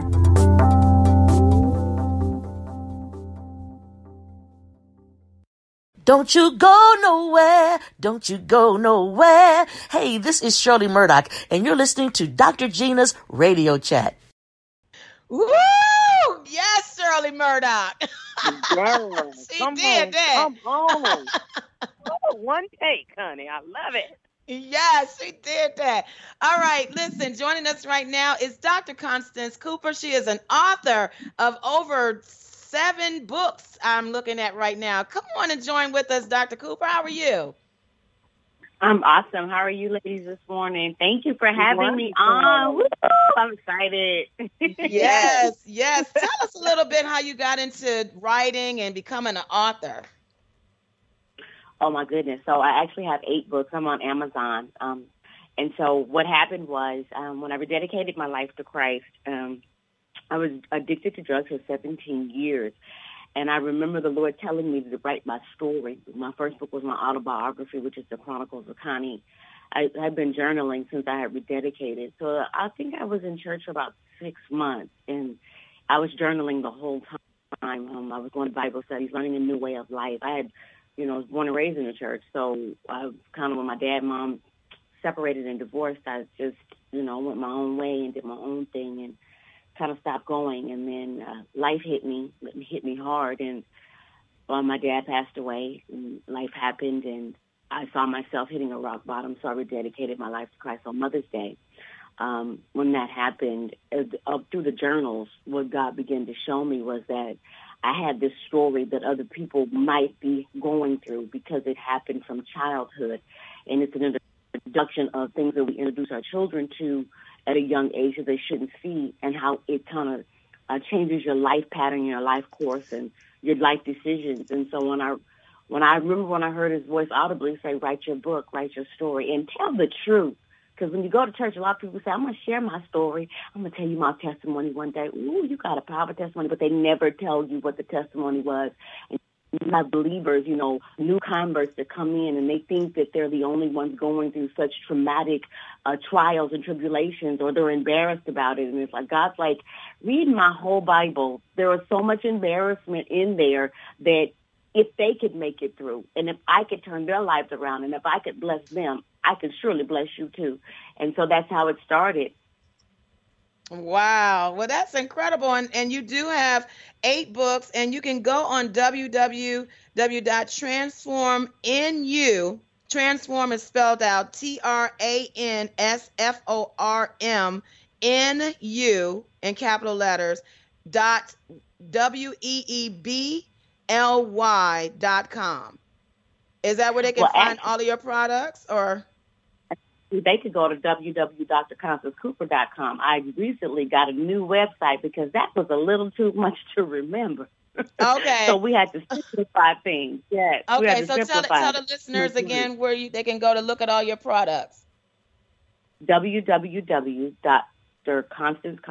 Don't you go nowhere. Don't you go nowhere. Hey, this is Shirley Murdoch, and you're listening to Doctor Gina's Radio Chat. Woo! Yes, Shirley Murdoch. Yes. She Come did on, that. Come on. Oh, one take, honey. I love it. Yes, she did that. All right, listen, joining us right now is Doctor Constance Cooper. She is an author of over seven books I'm looking at right now. Come on and join with us, Doctor Cooper. How are you? I'm awesome. How are you ladies this morning? Thank you for having me Wonderful. on. Woo! I'm excited. Yes, yes. Tell us a little bit how you got into writing and becoming an author. Oh, my goodness. So I actually have eight books. I'm on Amazon. Um, and so what happened was um, when I rededicated my life to Christ, um, I was addicted to drugs for seventeen years. And I remember the Lord telling me to write my story. My first book was my autobiography, which is the Chronicles of Connie. I had been journaling since I had rededicated. So I think I was in church for about six months, and I was journaling the whole time. Um, I was going to Bible studies, learning a new way of life. I had, you know, was born and raised in the church. So I kind of, when my dad and mom separated and divorced, I just, you know, went my own way and did my own thing and kind of stopped going. And then uh, life hit me, hit me hard. And well, my dad passed away and life happened. And I saw myself hitting a rock bottom, so I rededicated my life to Christ on Mother's Day. Um, when that happened, uh, up through the journals, what God began to show me was that I had this story that other people might be going through because it happened from childhood. And it's an introduction of things that we introduce our children to at a young age that they shouldn't see, and how it kind of uh, changes your life pattern, your life course, and your life decisions. And so when I when I remember when I heard his voice audibly say, write your book, write your story, and tell the truth. Because when you go to church, a lot of people say, I'm going to share my story. I'm going to tell you my testimony one day. Ooh, you got a powerful testimony, but they never tell you what the testimony was. And you have believers, you know, new converts that come in, and they think that they're the only ones going through such traumatic uh, trials and tribulations, or they're embarrassed about it. And it's like, God's like, read my whole Bible. There is so much embarrassment in there that if they could make it through, and if I could turn their lives around, and if I could bless them, I could surely bless you too. And so that's how it started. Wow. Well, that's incredible. And, and you do have eight books, and you can go on w w w dot transform in you. Transform is spelled out T R A N S F O R M N U in capital letters dot W E E B L Y dot com. Is that where they can well, find actually, all of your products, or? They could go to w w w dot dr constance cooper dot com. I recently got a new website because that was a little too much to remember. Okay. So we had to simplify things. Yes. We had Okay, to so tell, simplify tell the it. listeners again where you they can go to look at all your products. w w w dot dr constance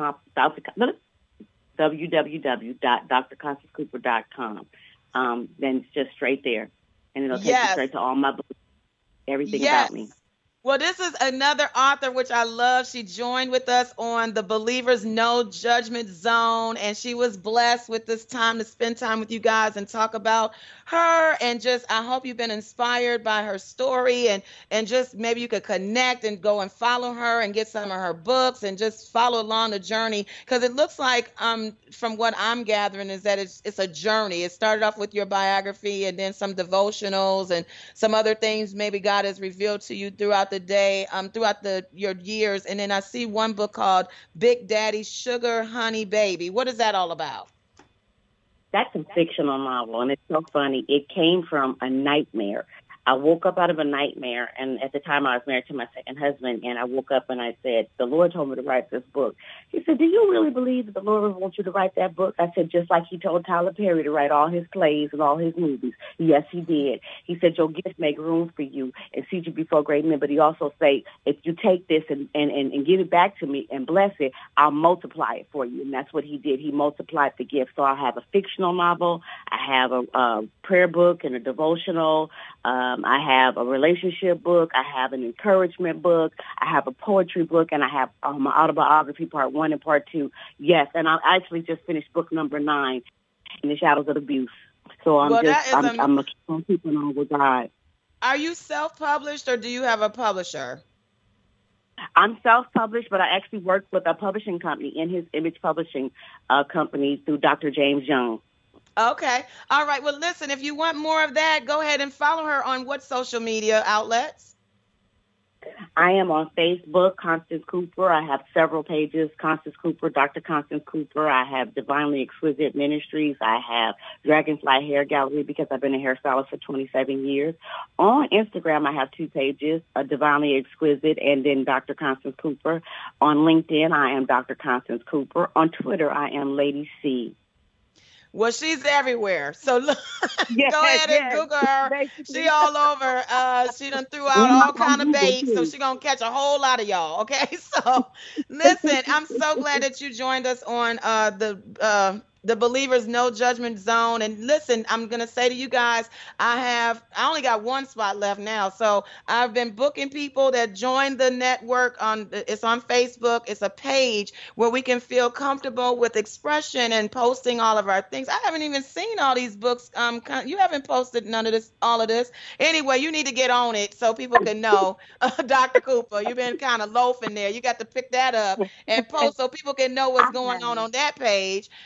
w w w dot dr constance cooper dot com. Um, then it's just straight there, and it'll take Yes. you straight to all my books, everything Yes. about me. Well, this is another author, which I love. She joined with us on the Believers No Judgment Zone, and she was blessed with this time to spend time with you guys and talk about her. And just, I hope you've been inspired by her story, and, and just maybe you could connect and go and follow her and get some of her books and just follow along the journey. Because it looks like, um, from what I'm gathering, is that it's, it's a journey. It started off with your biography, and then some devotionals and some other things maybe God has revealed to you throughout the day, um, throughout the your years. And then I see one book called Big Daddy Sugar Honey Baby. What is that all about? That's a fictional novel, and it's so funny. It came from a nightmare. I woke up out of a nightmare, and at the time I was married to my second husband, and I woke up and I said, the Lord told me to write this book. He said, do you really believe that the Lord wants you to write that book? I said, just like he told Tyler Perry to write all his plays and all his movies. Yes, he did. He said, your gift make room for you and seat you before great men. But he also said, if you take this and, and, and, and give it back to me and bless it, I'll multiply it for you. And that's what he did. He multiplied the gift. So I have a fictional novel. I have a, a prayer book and a devotional. Um, I have a relationship book. I have an encouragement book. I have a poetry book, and I have um, my autobiography, part one and part two. Yes, and I actually just finished book number nine, In the Shadows of Abuse. So I'm Well, that just, is I'm, am- I'm looking on keeping on with God. Are you self-published, or do you have a publisher? I'm self-published, but I actually work with a publishing company, In His Image Publishing uh, Company, through Doctor James Young. Okay. All right. Well, listen, if you want more of that, go ahead and follow her on what social media outlets? I am on Facebook, Constance Cooper. I have several pages, Constance Cooper, Doctor Constance Cooper. I have Divinely Exquisite Ministries. I have Dragonfly Hair Gallery, because I've been a hairstylist for twenty-seven years. On Instagram, I have two pages, a Divinely Exquisite and then Doctor Constance Cooper. On LinkedIn, I am Doctor Constance Cooper. On Twitter, I am Lady C. Well, she's everywhere. So look, Yes, go ahead and yes. Google her. Basically. She all over. Uh, she done threw out all kind of bait, so she gonna catch a whole lot of y'all. Okay, so listen, I'm so glad that you joined us on uh, the uh, the Believers No Judgment Zone. And listen, I'm gonna say to you guys, I have I only got one spot left now, so I've been booking people that join the network. On it's on Facebook. It's a page where we can feel comfortable with expression and posting all of our things. I haven't even seen all these books. Um, you haven't posted none of this, all of this. Anyway, you need to get on it so people can know. Uh, Doctor Cooper, you've been kind of loafing there. You got to pick that up and post so people can know what's going on on that page. Because some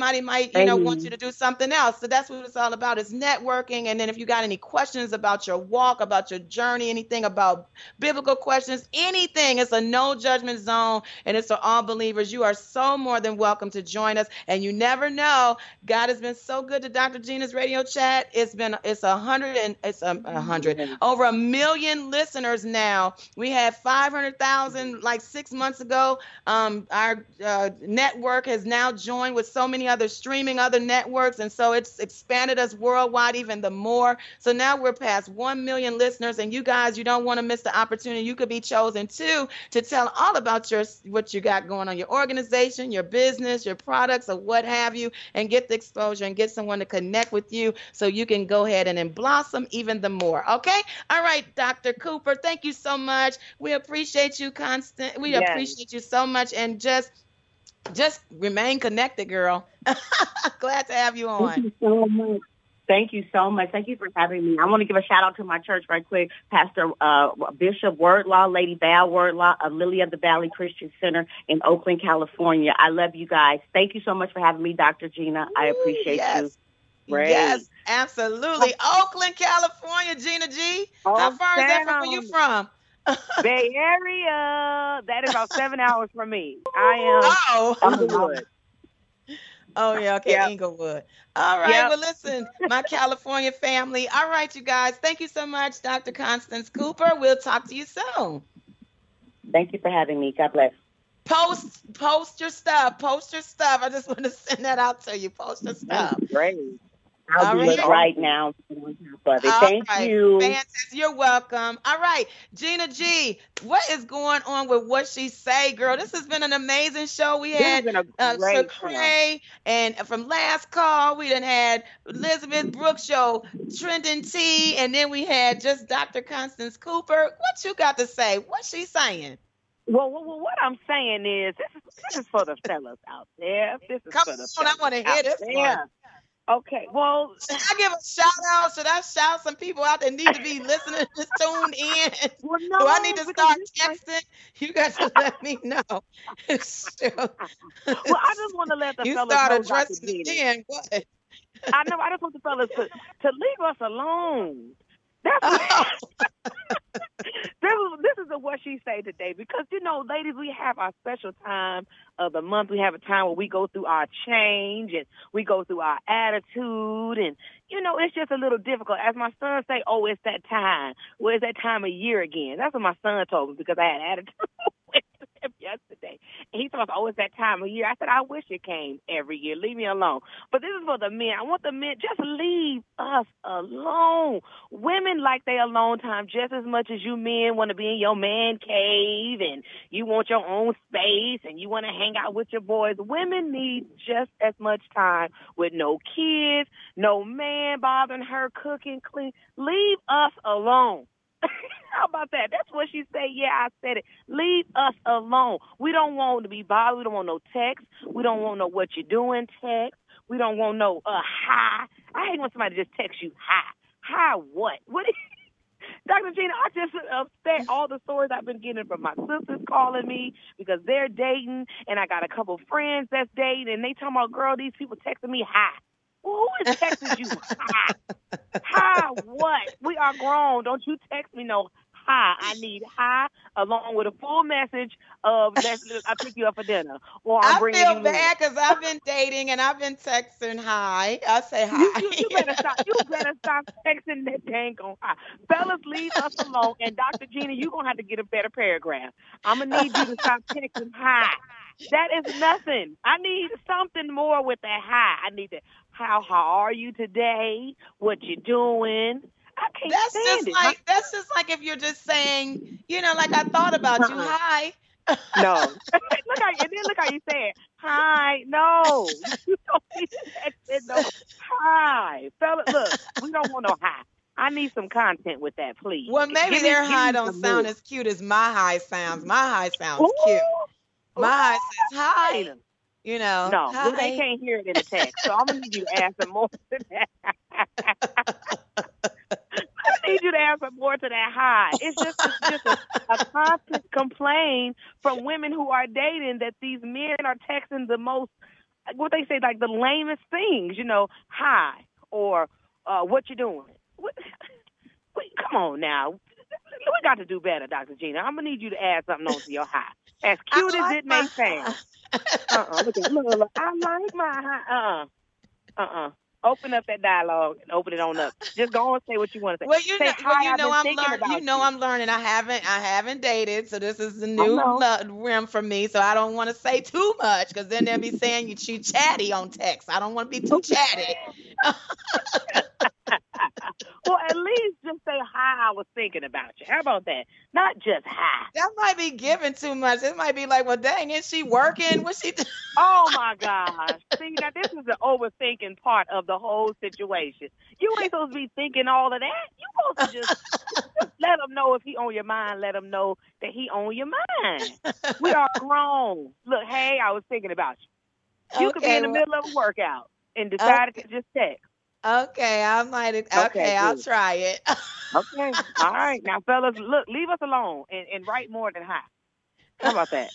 somebody might, you know, want you to do something else. So that's what it's all about, is networking. And then if you got any questions about your walk, about your journey, anything about biblical questions, anything, it's a no judgment zone, and it's for all believers. You are so more than welcome to join us. And you never know, God has been so good to Doctor Gina's Radio Chat. It's been, it's a hundred and it's a, a hundred, over a million listeners now. We had five hundred thousand like six months ago. Um, our uh, network has now joined with so many other streaming other networks, and so it's expanded us worldwide even the more. So now we're past one million listeners, and you guys, you don't want to miss the opportunity. You could be chosen too to tell all about your what you got going on, your organization, your business, your products, or what have you, and get the exposure and get someone to connect with you so you can go ahead and then blossom even the more. Okay? All right, Doctor Cooper, thank you so much. We appreciate you, Constant. We Yes. appreciate you so much, and just just remain connected, girl. Glad to have you Thank on. you so much. Thank you so much. Thank you for having me. I want to give a shout out to my church right quick. Pastor uh, Bishop Wordlaw, Lady Val Wordlaw of Lily of the Valley Christian Center in Oakland, California. I love you guys. Thank you so much for having me, Doctor Gina. I appreciate yes. you. Great. Yes, absolutely. Oakland, California, Gina G. Oh, How far is that from where damn. you from? Bay Area. That is about seven hours from me. I Oh. am Inglewood. Oh, yeah, okay, Yep. Inglewood. All right, Yep. well, listen, my California family. All right, you guys, thank you so much, Doctor Constance Cooper. We'll talk to you soon. Thank you for having me. God bless. Post, post your stuff. Post your stuff. I just want to send that out to you. Post your stuff. Great. I'll All do it right. right now. But All thank right. you. Fantastic. You're welcome. All right, Gina G, what is going on with What She Say, girl? This has been an amazing show. We This has had been a uh, great Cray, and from Last Call, we done had Elizabeth Brooks show, Trending T, and then we had just Doctor Constance Cooper. What you got to say? What's she saying? Well, well, well, what I'm saying is, this is, this is for the fellas out there. This is Come for the on, fellas I want to hear out this there. one. Okay, well, Should I give a shout out? Should I shout some people out that need to be listening, just tuned in? well no, Do I need to because start you say- texting? You got to let me know. Shoot. Well, I just want to let the You fellas start know, addressing Doctor it Gina. then. What? I know. I just want the fellas to, to leave us alone. That's what, this is this is a What She Say today, because you know, ladies, we have our special time of the month. We have a time where we go through our change and we go through our attitude, and you know, it's just a little difficult. As my son say, "Oh, it's that time." Well, it's that time of year again. That's what my son told me, because I had attitude with him yesterday. And he told me, "Oh, it's that time of year." I said, "I wish it came every year. Leave me alone." But this is for the men. I want the men, just leave us alone. Women like their alone time just as much as you men want to be in your man cave and you want your own space and you want to hang out with your boys. Women need just as much time with no kids, no man bothering her, cooking, clean. Leave us alone. How about that? That's what she said. Yeah, I said it. Leave us alone. We don't want to be bothered. We don't want no text. We don't want no what you're doing text. We don't want no uh hi. I hate when somebody just texts you hi. Hi what? What is Doctor Gina, I just upset all the stories I've been getting from my sisters calling me because they're dating, and I got a couple friends that's dating, and they talking about, girl, these people texting me hi. Well, who is texting you hi? Hi what? We are grown. Don't you text me no hi. I need hi along with a full message of let's, I'll pick you up for dinner. Or I'm I bringing feel you bad because I've been dating and I've been texting hi. I say hi. You, you, you better stop. You better stop texting that dang on hi. Fellas, leave us alone. And Doctor Gina, you're gonna have to get a better paragraph. I'm gonna need you to stop texting hi. That is nothing. I need something more with that hi. I need to. How how are you today? What you doing? I can't That's stand just it. like that's just like if you're just saying, you know, like I thought about you. Uh-uh. Hi. No. Look how and then look how you say it. Hi. No. You don't need to text it. No. Hi. Fella, look, we don't want no hi. I need some content with that, please. Well, maybe Give me- their give hi me don't some sound mood. as cute as my hi sounds. My hi sounds Ooh. cute. My hi says hi. Wait a- You know. No, hi. well, they can't hear it in the text, so I'm gonna need you to add some more to that. I need you to add some more to that high. It's just, it's just a, a constant complaint from women who are dating that these men are texting the most what they say, like the lamest things, you know, hi, or uh, what you doing? What, wait, come on now. We got to do better, Doctor Gina. I'm going to need you to add something on to your hi. As cute like as it may sound. Uh-uh. Look, at, look, look, I like my hi. Uh-uh. Uh-uh. Open up that dialogue and open it on up. Just go and say what you want to say. Well, you say, know, well, you know, I'm learning. You know, you. I'm learning. I haven't, I haven't dated, so this is the I new know. lo- rim for me. So I don't want to say too much because then they'll be saying you too chatty on text. I don't want to be too chatty. Well, at least just say hi. I was thinking about you. How about that? Not just hi. That might be giving too much. It might be like, well, dang, is she working? What's she? Do- Oh my gosh! See, now this is the overthinking part of the whole situation. You ain't supposed to be thinking all of that. You supposed to just, just let him know if he on your mind. Let him know that he on your mind. We are grown. Look, hey, I was thinking about you. You Okay, could be in the well- middle of a workout and decided Okay. to just text. Okay, I might. Okay, Okay, I'll good. try it. Okay, all right. Now, fellas, look, leave us alone and, and write more than hi. How about that?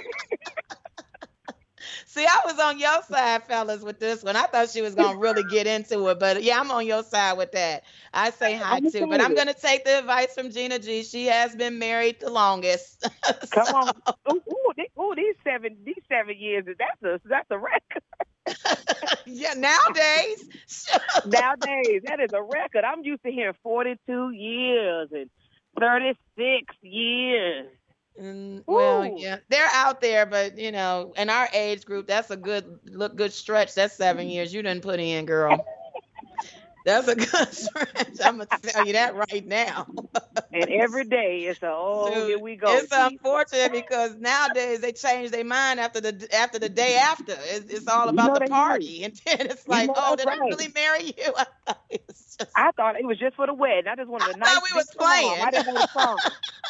See, I was on your side, fellas, with this one. I thought she was gonna really get into it, but yeah, I'm on your side with that. I say hi I'm too, but I'm excited. gonna take the advice from Gina G. She has been married the longest. Come on. Ooh, ooh, they, ooh, these seven, these seven years, that's a, that's a record. Yeah, nowadays. Nowadays, that is a record. I'm used to hearing forty-two years and thirty-six years. Mm, well, Ooh. yeah, they're out there, but you know, in our age group, that's a good look, good stretch. That's seven years you didn't put in, girl. That's a good stretch. I'm gonna tell you that right now. And every day it's a, oh, Dude, here we go. it's unfortunate because nowadays they change their mind after the after the day after. It's, it's all You about know the they do. party, and then it's You like, know oh, that's did I right. really marry you? I thought it was just. I thought it was just for the wedding. I just wanted a I nice thought we big was prom. playing. I didn't go to prom.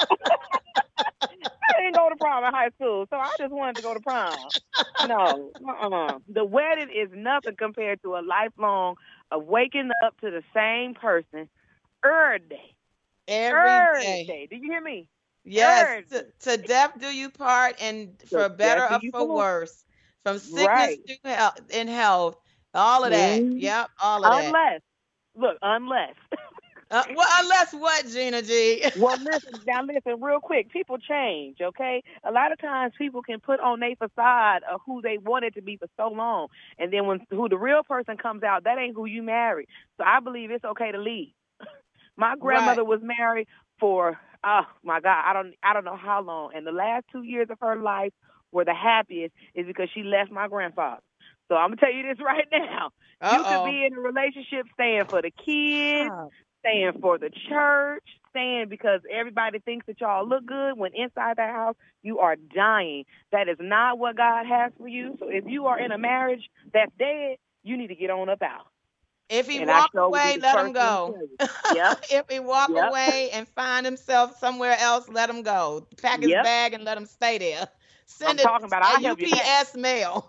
I didn't go to prom in high school, so I just wanted to go to prom. No, uh-uh. The wedding is nothing compared to a lifelong of waking up to the same person every day. Every Every day. day. Do you hear me? Yes, Every to, to death do you part, and for To better death do or you for part. worse, from sickness Right. to health, in health, all of that. Mhm. Yep, all of that. Unless, look, unless. Uh, well, unless what, Gina G? Well, listen, now listen, real quick. People change, okay? A lot of times people can put on their facade of who they wanted to be for so long. And then when who the real person comes out, that ain't who you married. So I believe it's okay to leave. My grandmother was married for, oh, my God, I don't I don't know how long. And the last two years of her life were the happiest is because she left my grandfather. So I'm going to tell you this right now. You Uh-oh. could be in a relationship staying for the kids, staying for the church, staying because everybody thinks that y'all look good when inside that house you are dying. That is not what God has for you. So if you are in a marriage that's dead, you need to get on up out. If he And I walk sure would be away, the let first him one to go. tell you. Yep. If he walk Yep. away and find himself somewhere else, let him go. Pack his Yep. bag and let him stay there. Send I'm it talking about I'll a help you U P S mail.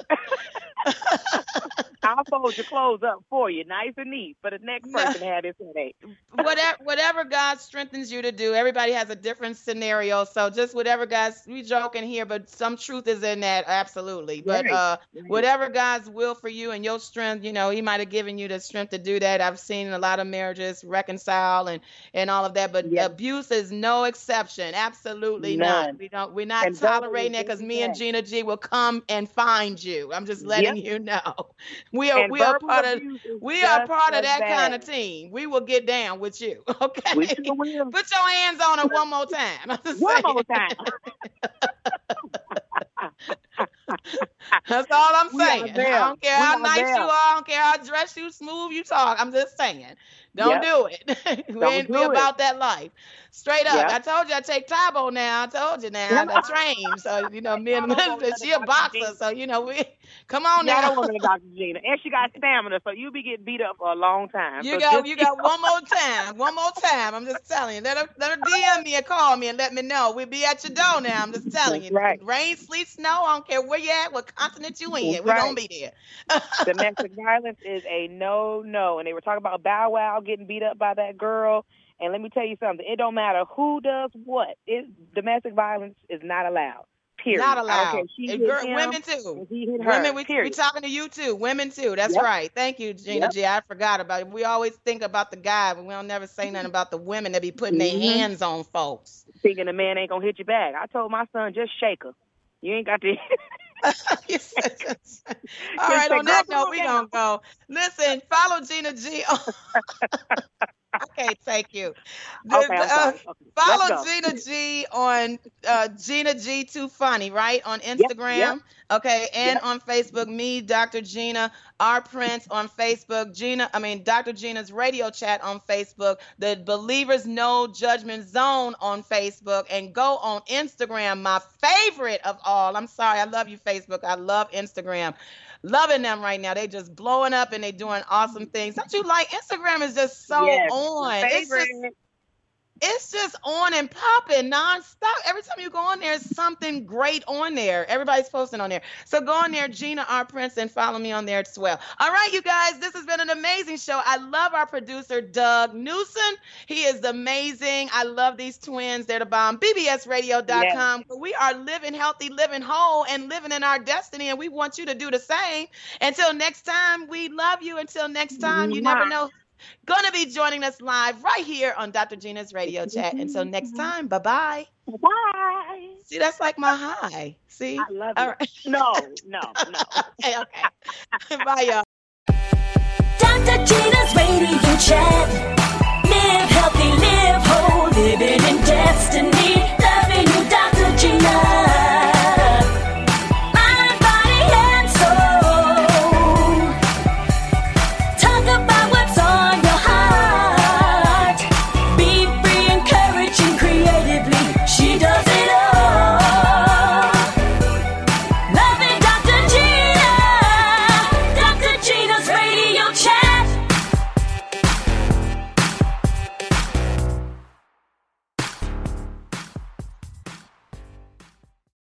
I'll fold your clothes up for you, nice and neat, for the next No. person to have this headache. whatever whatever God strengthens you to do. Everybody has a different scenario, so just whatever God's, we joking here, but some truth is in that, absolutely. But Right. uh, Right. whatever God's will for you and your strength, you know, He might have given you the strength to do that. I've seen a lot of marriages reconcile and and all of that, but Yes. abuse is no exception. Absolutely None. not. We don't. We're not And verbally, tolerating it because very me and bad. Gina G will come and find you. I'm just letting Yep. you know. We are And we are verbal part of abuse is we are just part of as that kind bad. of team. We will get down with you. Okay. We sure will. Put your hands on her one more time. I'm just One saying. more time. That's all I'm We are saying. there. I don't care We how are nice there. you are. I don't care how dressed you, smooth you talk. I'm just saying. Don't Yep. do it. we Don't ain't do we it. about that life. Straight up. Yep. I told you I take Tybo now. I told you now. I train. So, you know, me and Y'all don't want Elizabeth, another she a Doctor boxer. Gina. So, you know, we come on Y'all now. don't want to Doctor Gina. And she got stamina, so you be getting beat up for a long time. You so got just you keep got one more time. One more time. I'm just telling you. Let her let her D M me and call me and let me know. We'll be at your door now. I'm just telling That's you. right. Rain, sleet, snow. I don't care where you at, what continent you in. That's We're right. gonna be there. Domestic violence is a no-no. And they were talking about Bow Wow getting beat up by that girl. And let me tell you something. It don't matter who does what. It, domestic violence is not allowed. Period. Not I allowed. don't care if she And hit girl, him, women too. if he hit her, Women, we we period. talking to you too. Women too. That's Yep. right. Thank you, Gina Yep. G. I forgot about it. We always think about the guy, but we don't never say nothing about the women that be putting Mhm. their hands on folks. Thinking the man ain't gonna hit you back. I told my son, just shake her. You ain't got to. All right, on that note, we gonna go. Listen, follow Gina G. on- I can't take you. The- Okay, I'm uh, sorry. Okay, follow let's go. Gina G on uh, Gina G Too Funny, right? On Instagram. yep. Okay, and Yep. on Facebook, me, Doctor Gina R. Prince on Facebook, Gina, I mean Doctor Gina's Radio Chat on Facebook, the Believers No Judgment Zone on Facebook, and go on Instagram, my favorite of all. I'm sorry, I love you, Facebook. I love Instagram. Loving them right now. They just blowing up and they doing awesome things. Don't you like Instagram is just so Yes, on. my It's just favorite. it's just on and popping nonstop. Every time you go on there, there's something great on there. Everybody's posting on there. So go on there, Gina R. Prince, and follow me on there as well. All right, you guys, this has been an amazing show. I love our producer, Doug Newsom. He is amazing. I love these twins. They're the bomb. B B S radio dot com. Yes. We are living healthy, living whole, and living in our destiny, and we want you to do the same. Until next time, we love you. Until next time, you never Mwah. know. Gonna be joining us live right here on Doctor Gina's Radio Chat. Until next time, bye-bye. Bye. See, that's like my high. See? I love All it. right. No, no, no. Okay, okay. Bye, y'all. Doctor Gina's Radio Chat. Live healthy, live whole.